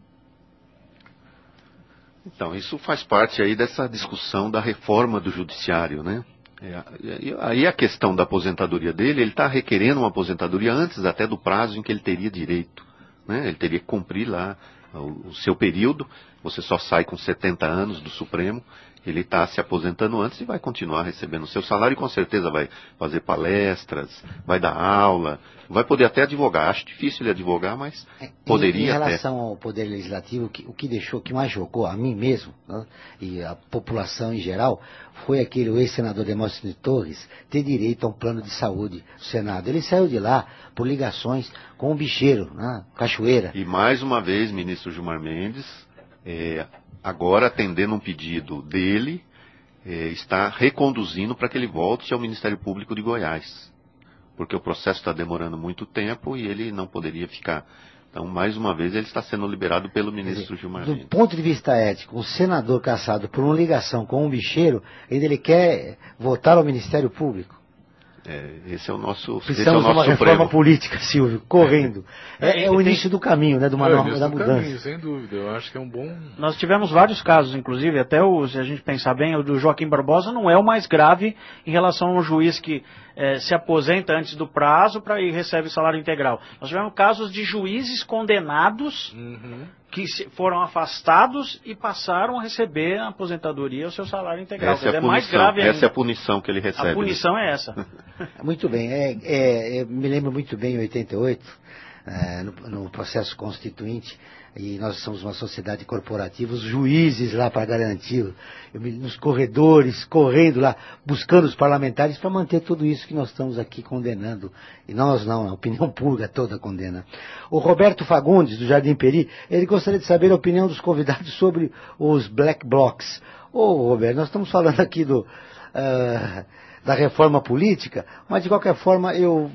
Então, isso faz parte aí dessa discussão da reforma do judiciário, né? É, aí a questão da aposentadoria dele, ele está requerendo uma aposentadoria antes até do prazo em que ele teria direito, né? Ele teria que cumprir lá o, o seu período. Você só sai com setenta anos do Supremo. Ele está se aposentando antes e vai continuar recebendo o seu salário e com certeza vai fazer palestras, vai dar aula, vai poder até advogar. Acho difícil ele advogar, mas poderia Em, em até. relação ao Poder Legislativo, que, o que deixou, que mais chocou a mim mesmo, né, e a população em geral, foi aquele ex-senador Demóstenes Torres ter direito a um plano de saúde do Senado. Ele saiu de lá por ligações com o bicheiro, né, Cachoeira. E mais uma vez, ministro Gilmar Mendes, é, agora atendendo um pedido dele, é, está reconduzindo para que ele volte ao Ministério Público de Goiás. Porque o processo está demorando muito tempo e ele não poderia ficar. Então, mais uma vez, ele está sendo liberado pelo ministro dizer, Gilmar do Mendes. Do ponto de vista ético, o senador caçado por uma ligação com um bicheiro, ainda ele quer voltar ao Ministério Público. É, esse é o nosso, Precisamos esse é o nosso de uma Supremo. reforma política, Silvio, correndo. É, é o início do caminho, né, de uma é, norma, da do mudança. Caminho, sem dúvida, eu acho que é um bom... Nós tivemos vários casos, inclusive, até o, se a gente pensar bem, o do Joaquim Barbosa não é o mais grave em relação a um juiz que eh, se aposenta antes do prazo pra, e recebe salário integral. Nós tivemos casos de juízes condenados Uhum. que se, foram afastados e passaram a receber a aposentadoria o seu salário integral. Essa, é, é a punição, mais grave ainda. essa é a punição que ele recebe. A punição né? é essa. Muito bem, é, é, eu me lembro muito bem em oitenta e oito, é, no, no processo constituinte, e nós somos uma sociedade corporativa, os juízes lá para garantir, eu me, nos corredores, correndo lá, buscando os parlamentares para manter tudo isso que nós estamos aqui condenando. E nós não, a opinião pública toda condena. O Roberto Fagundes, do Jardim Peri, ele gostaria de saber a opinião dos convidados sobre os black blocs. Ô, Roberto, nós estamos falando aqui do... Uh, da reforma política, mas de qualquer forma eu,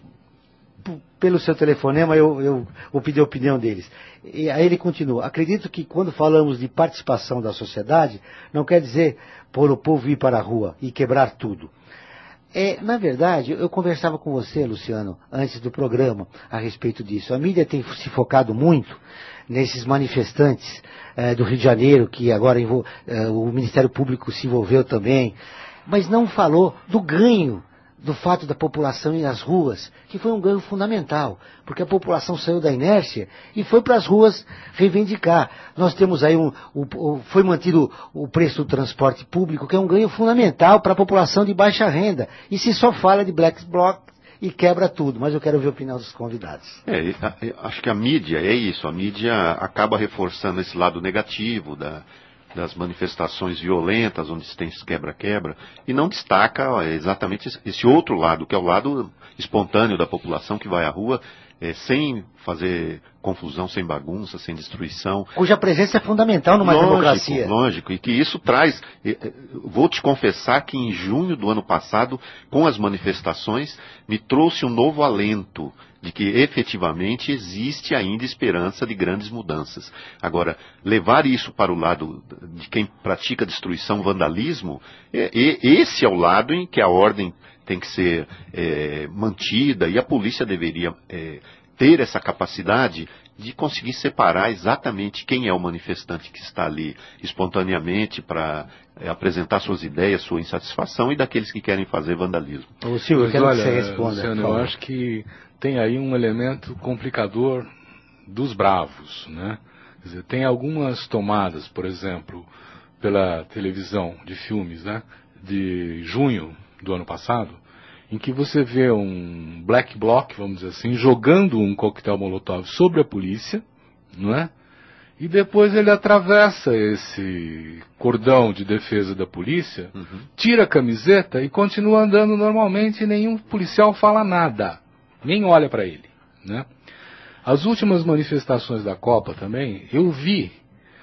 p- pelo seu telefonema, eu, eu vou pedir a opinião deles. E aí ele continua, acredito que quando falamos de participação da sociedade, não quer dizer pôr o povo ir para a rua e quebrar tudo. É, na verdade, eu conversava com você, Luciano, antes do programa, a respeito disso. A mídia tem se focado muito nesses manifestantes eh, do Rio de Janeiro, que agora envol- eh, o Ministério Público se envolveu também, mas não falou do ganho do fato da população ir às ruas, que foi um ganho fundamental, porque a população saiu da inércia e foi para as ruas reivindicar. Nós temos aí um, o, o, foi mantido o preço do transporte público, que é um ganho fundamental para a população de baixa renda. E se só fala de black bloc e quebra tudo, mas eu quero ver a opinião dos convidados. É, acho que a mídia é isso, a mídia acaba reforçando esse lado negativo da... das manifestações violentas, onde se tem esse quebra-quebra, e não destaca ó, exatamente esse outro lado, que é o lado espontâneo da população que vai à rua, é, sem fazer confusão, sem bagunça, sem destruição. Cuja presença é fundamental numa lógico, democracia. Lógico, e que isso traz... Vou te confessar que em junho do ano passado, com as manifestações, me trouxe um novo alento de que efetivamente existe ainda esperança de grandes mudanças. Agora, levar isso para o lado de quem pratica destruição, vandalismo, é, é, esse é o lado em que a ordem tem que ser é, mantida e a polícia deveria é, ter essa capacidade de conseguir separar exatamente quem é o manifestante que está ali espontaneamente para é, apresentar suas ideias, sua insatisfação, e daqueles que querem fazer vandalismo. Ô, Silvio, eu quero olha, que você responda. Luciano, eu acho que tem aí um elemento complicador dos bravos, né? Quer dizer, tem algumas tomadas, por exemplo, pela televisão de filmes, né, de junho do ano passado, em que você vê um black bloc, vamos dizer assim, jogando um coquetel molotov sobre a polícia, não é? e depois ele atravessa esse cordão de defesa da polícia, uhum. tira a camiseta e continua andando normalmente e nenhum policial fala nada, nem olha para ele, né? As últimas manifestações da Copa também, eu vi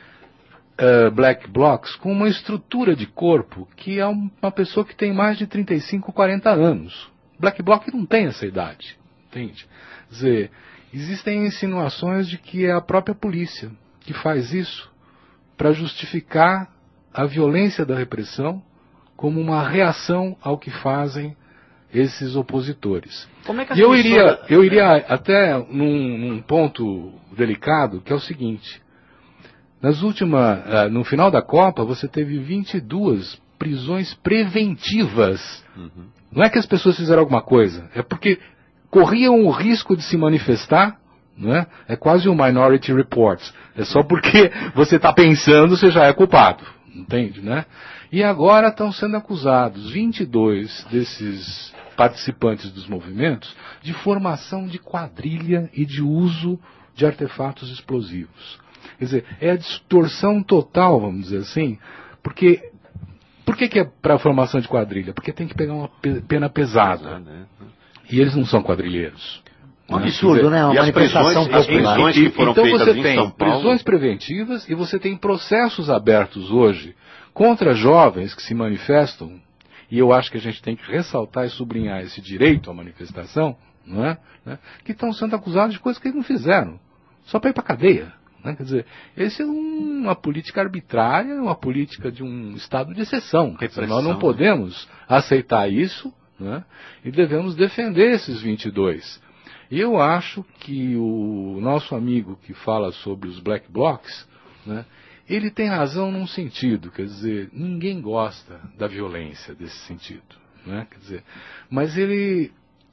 uh, Black Blocs com uma estrutura de corpo que é uma pessoa que tem mais de trinta e cinco, quarenta anos. Black Bloc não tem essa idade, entende? Quer dizer, existem insinuações de que é a própria polícia que faz isso para justificar a violência da repressão como uma reação ao que fazem esses opositores. Como é que a e eu emissora... iria, eu iria até num, num ponto delicado, que é o seguinte: nas últimas, uh, no final da Copa, você teve vinte e duas prisões preventivas. Uhum. Não é que as pessoas fizeram alguma coisa, é porque corriam o risco de se manifestar, não é? É quase um Minority Report. É só porque você está pensando, você já é culpado, entende, né? E agora estão sendo acusados vinte e dois desses participantes dos movimentos de formação de quadrilha e de uso de artefatos explosivos. Quer dizer, é a distorção total, vamos dizer assim, porque... Por que, que é para a formação de quadrilha? Porque tem que pegar uma pena pesada. E eles não são quadrilheiros. Um absurdo, né? Uma manifestação popular. Que foram então feitas você em tem São Paulo. prisões preventivas e você tem processos abertos hoje contra jovens que se manifestam, e eu acho que a gente tem que ressaltar e sublinhar esse direito à manifestação, não é? Né? Que estão sendo acusados de coisas que eles não fizeram, só para ir para a cadeia. Né? Quer dizer, esse é um, uma política arbitrária, uma política de um estado de exceção. Nós não podemos aceitar isso, né? E devemos defender esses vinte e dois. E eu acho que o nosso amigo que fala sobre os Black Blocs, né, ele tem razão num sentido, quer dizer, ninguém gosta da violência desse sentido, né? Quer dizer, mas ele,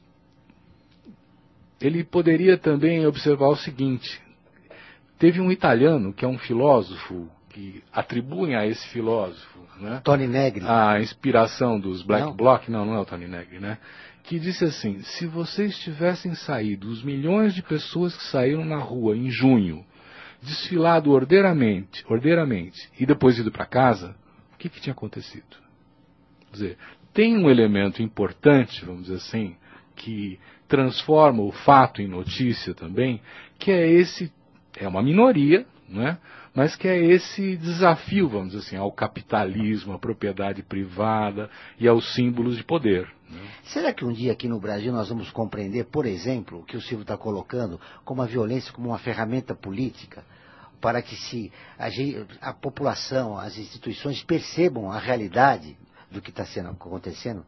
ele poderia também observar o seguinte: teve um italiano que é um filósofo, que atribuem a esse filósofo, né, Tony Negri, a inspiração dos Black não. Bloc, não, não é o Tony Negri, né? Que disse assim: se vocês tivessem saído, os milhões de pessoas que saíram na rua em junho, desfilado ordeiramente, ordeiramente e depois ido para casa, o que, que tinha acontecido? Quer dizer, tem um elemento importante, vamos dizer assim, que transforma o fato em notícia também, que é esse, é uma minoria, não é? Mas que é esse desafio, vamos dizer assim, ao capitalismo, à propriedade privada e aos símbolos de poder. Né? Será que um dia aqui no Brasil nós vamos compreender, por exemplo, o que o Silvio está colocando, como a violência como uma ferramenta política, para que se a, a população, as instituições percebam a realidade do que está sendo acontecendo?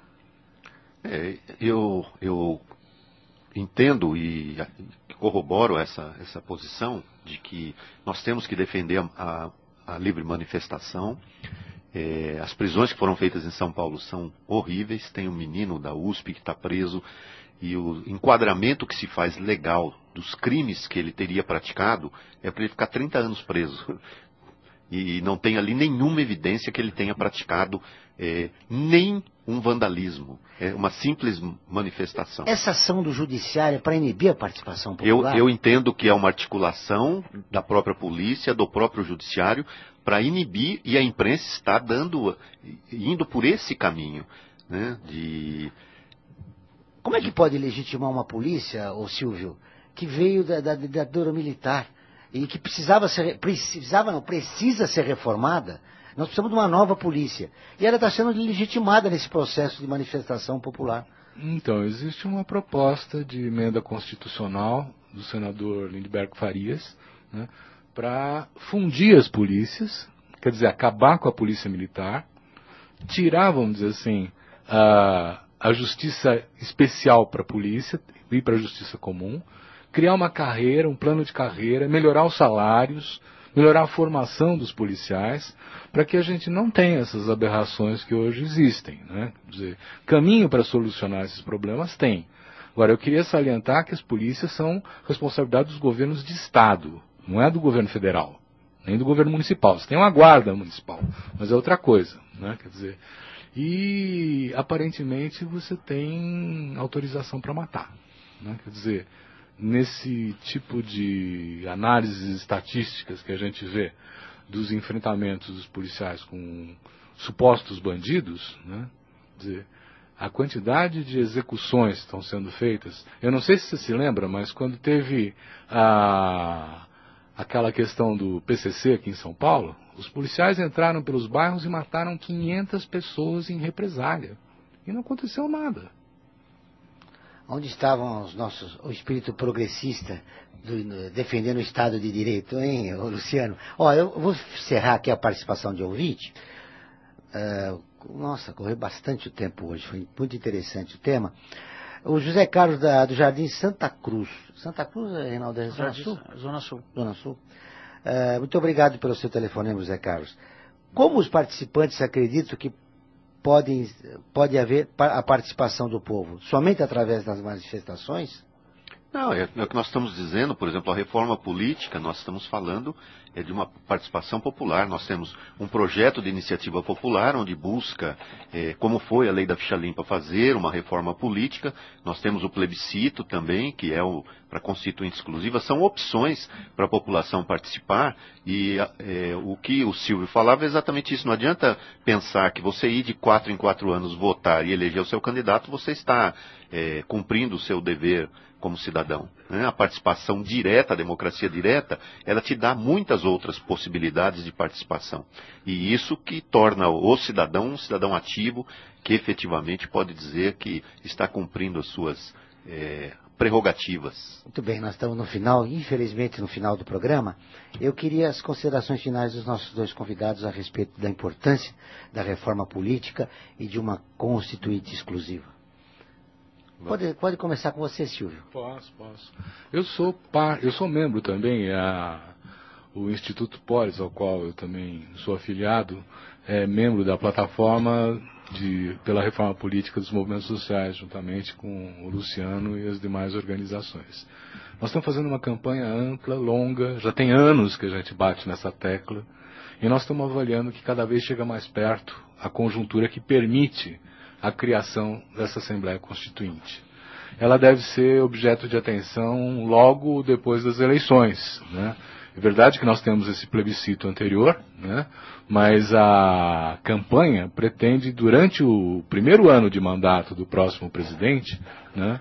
É, eu, eu entendo e corroboro essa, essa posição de que nós temos que defender a, a, a livre manifestação. É, as prisões que foram feitas em São Paulo são horríveis. Tem um menino da U S P que está preso e o enquadramento que se faz legal dos crimes que ele teria praticado é para ele ficar trinta anos preso. E não tem ali nenhuma evidência que ele tenha praticado é, nem um vandalismo. É uma simples manifestação. Essa ação do judiciário é para inibir a participação Eu, popular? eu entendo que é uma articulação da própria polícia, do próprio judiciário, para inibir, e a imprensa está dando, indo por esse caminho, né, de... Como é que pode legitimar uma polícia, ô Silvio, que veio da, da ditadura militar e que precisava ser, precisava não, precisa ser reformada? Nós precisamos de uma nova polícia. E ela está sendo legitimada nesse processo de manifestação popular. Então, existe uma proposta de emenda constitucional do senador Lindbergh Farias, né, para fundir as polícias, quer dizer, acabar com a polícia militar, tirar, vamos dizer assim, a, a justiça especial para a polícia, ir para a justiça comum, criar uma carreira, um plano de carreira, melhorar os salários, melhorar a formação dos policiais, para que a gente não tenha essas aberrações que hoje existem, né? Quer dizer, caminho para solucionar esses problemas tem. Agora, eu queria salientar que as polícias são responsabilidade dos governos de Estado, não é do governo federal, nem do governo municipal. Você tem uma guarda municipal, mas é outra coisa, né? Quer dizer, e aparentemente você tem autorização para matar, né? Quer dizer, nesse tipo de análises estatísticas que a gente vê dos enfrentamentos dos policiais com supostos bandidos, né? Quer dizer, a quantidade de execuções que estão sendo feitas, eu não sei se você se lembra, mas quando teve a, aquela questão do P C C aqui em São Paulo, os policiais entraram pelos bairros e mataram quinhentas pessoas em represália. E não aconteceu nada. Onde estavam os nossos, o espírito progressista do, defendendo o Estado de Direito, hein, Luciano? Ó, eu vou encerrar aqui a participação de ouvinte. Uh, nossa, correu bastante o tempo hoje, foi muito interessante o tema. O José Carlos da, do Jardim Santa Cruz. Santa Cruz, Reinaldo, é Zona Sul? Zona Sul. Zona Sul. Uh, muito obrigado pelo seu telefonema, José Carlos. Como os participantes acreditam que podem, pode haver a participação do povo? Somente através das manifestações? Não, é, é o que nós estamos dizendo, por exemplo, a reforma política, nós estamos falando é de uma participação popular. Nós temos um projeto de iniciativa popular onde busca, é, como foi a lei da ficha limpa, fazer uma reforma política. Nós temos o plebiscito também, que é para constituinte exclusiva. São opções para a população participar e é, o que o Silvio falava é exatamente isso. Não adianta pensar que você ir de quatro em quatro anos votar e eleger o seu candidato, você está é, cumprindo o seu dever como cidadão, né? A participação direta, a democracia direta, ela te dá muitas outras possibilidades de participação. E isso que torna o cidadão um cidadão ativo, que efetivamente pode dizer que está cumprindo as suas é, prerrogativas. Muito bem, nós estamos no final, infelizmente no final do programa. Eu queria as considerações finais dos nossos dois convidados a respeito da importância da reforma política e de uma constituinte exclusiva. Pode, pode começar com você, Silvio. Posso, posso. Eu sou, par, eu sou membro também, a, o Instituto Polis, ao qual eu também sou afiliado, é membro da plataforma de, pela reforma política dos movimentos sociais, juntamente com o Luciano e as demais organizações. Nós estamos fazendo uma campanha ampla, longa, já tem anos que a gente bate nessa tecla, e nós estamos avaliando que cada vez chega mais perto a conjuntura que permite a criação dessa Assembleia Constituinte. Ela deve ser objeto de atenção logo depois das eleições, né? É verdade que nós temos esse plebiscito anterior, né? Mas a campanha pretende, durante o primeiro ano de mandato do próximo presidente, né,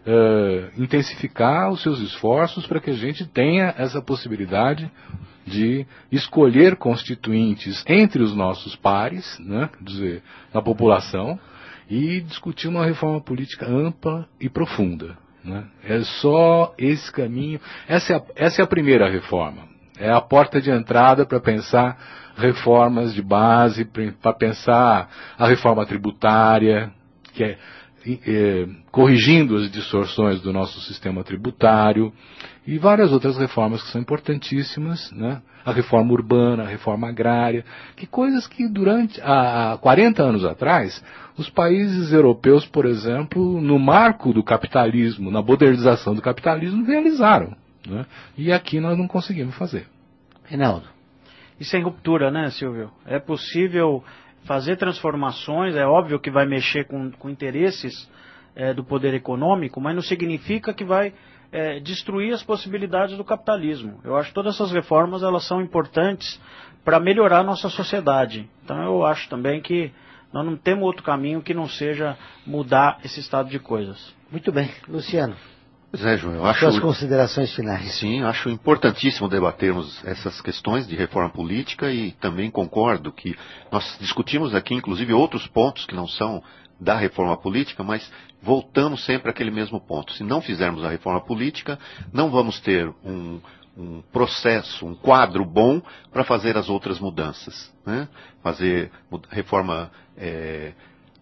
uh, intensificar os seus esforços para que a gente tenha essa possibilidade de escolher constituintes entre os nossos pares, né, quer dizer, na população, e discutir uma reforma política ampla e profunda, né? É só esse caminho. Essa é, a, essa é a primeira reforma. É a porta de entrada para pensar reformas de base, para pensar a reforma tributária, que é, é corrigindo as distorções do nosso sistema tributário, e várias outras reformas que são importantíssimas, né? A reforma urbana, a reforma agrária, que coisas que durante há quarenta anos atrás, os países europeus, por exemplo, no marco do capitalismo, na modernização do capitalismo, realizaram, né? E aqui nós não conseguimos fazer. Reinaldo. Isso é ruptura, né, Silvio? É possível fazer transformações, é óbvio que vai mexer com, com interesses é, do poder econômico, mas não significa que vai É, destruir as possibilidades do capitalismo. Eu acho que todas essas reformas elas são importantes para melhorar a nossa sociedade. Então eu acho também que nós não temos outro caminho que não seja mudar esse estado de coisas. Muito bem. Luciano. Pois é, João, eu acho... Suas considerações finais. Sim, acho importantíssimo debatermos essas questões de reforma política e também concordo que nós discutimos aqui, inclusive, outros pontos que não são da reforma política, mas voltamos sempre àquele mesmo ponto. Se não fizermos a reforma política, não vamos ter um, um processo, um quadro bom para fazer as outras mudanças, né? Fazer reforma, é,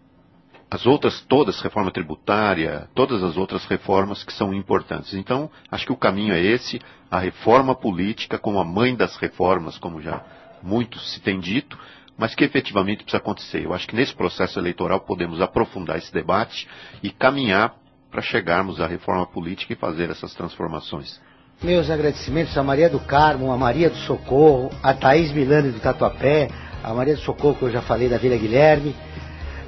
as outras todas, reforma tributária, todas as outras reformas que são importantes. Então, acho que o caminho é esse, a reforma política como a mãe das reformas, como já muito se tem dito, mas que efetivamente precisa acontecer. Eu acho que nesse processo eleitoral podemos aprofundar esse debate e caminhar para chegarmos à reforma política e fazer essas transformações. Meus agradecimentos a Maria do Carmo, a Maria do Socorro, a Thaís Milani do Tatuapé, a Maria do Socorro que eu já falei da Vila Guilherme,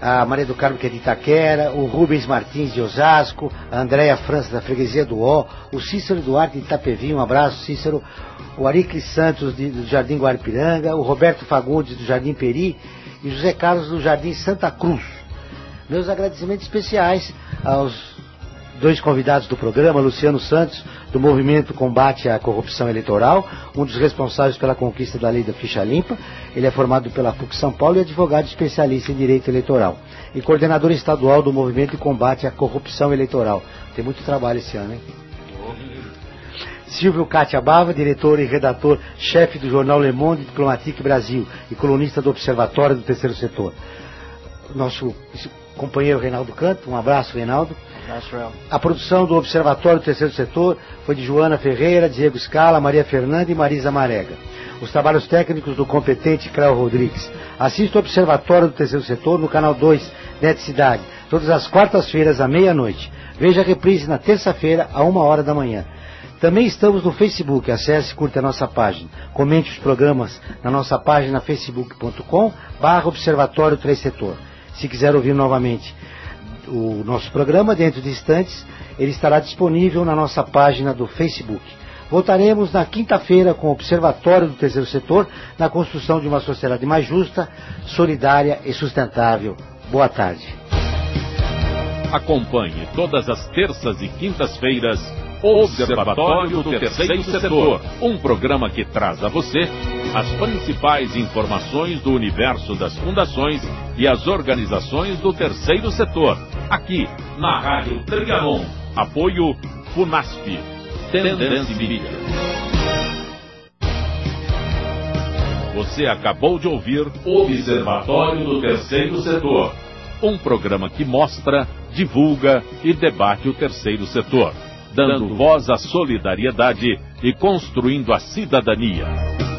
a Maria do Carmo, que é de Itaquera, o Rubens Martins de Osasco, a Andréia França da Freguesia do Ó, o Cícero Duarte de Itapevi, um abraço, Cícero, o Aricles Santos de, do Jardim Guaripiranga, o Roberto Fagundes do Jardim Peri e o José Carlos do Jardim Santa Cruz. Meus agradecimentos especiais aos dois convidados do programa, Luciano Santos, do Movimento Combate à Corrupção Eleitoral, um dos responsáveis pela conquista da lei da ficha limpa. Ele é formado pela P U C São Paulo e advogado especialista em direito eleitoral. E coordenador estadual do Movimento de Combate à Corrupção Eleitoral. Tem muito trabalho esse ano, hein? Silvio Cátia Bava, diretor e redator, chefe do jornal Le Monde Diplomatique Brasil e colunista do Observatório do Terceiro Setor. Nosso companheiro Reinaldo Canto, um abraço, Reinaldo. A produção do Observatório do Terceiro Setor foi de Joana Ferreira, Diego Scala, Maria Fernanda e Marisa Marega. Os trabalhos técnicos do competente Cléo Rodrigues. Assista o Observatório do Terceiro Setor no canal dois, Net Cidade, todas as quartas-feiras à meia-noite. Veja a reprise na terça-feira, à uma hora da manhã. Também estamos no Facebook, acesse e curta a nossa página. Comente os programas na nossa página facebook ponto com barra Observatório Terceiro Setor. Se quiser ouvir novamente o nosso programa, dentro de instantes, ele estará disponível na nossa página do Facebook. Voltaremos na quinta-feira com o Observatório do Terceiro Setor na construção de uma sociedade mais justa, solidária e sustentável. Boa tarde. Acompanhe todas as terças e quintas-feiras o Observatório do Terceiro Setor, um programa que traz a você as principais informações do universo das fundações e as organizações do Terceiro Setor, aqui na Rádio Trianon. Apoio Funasp, Tendência Mídia. Você acabou de ouvir o Observatório do Terceiro Setor, um programa que mostra, divulga e debate o terceiro setor, dando voz à solidariedade e construindo a cidadania.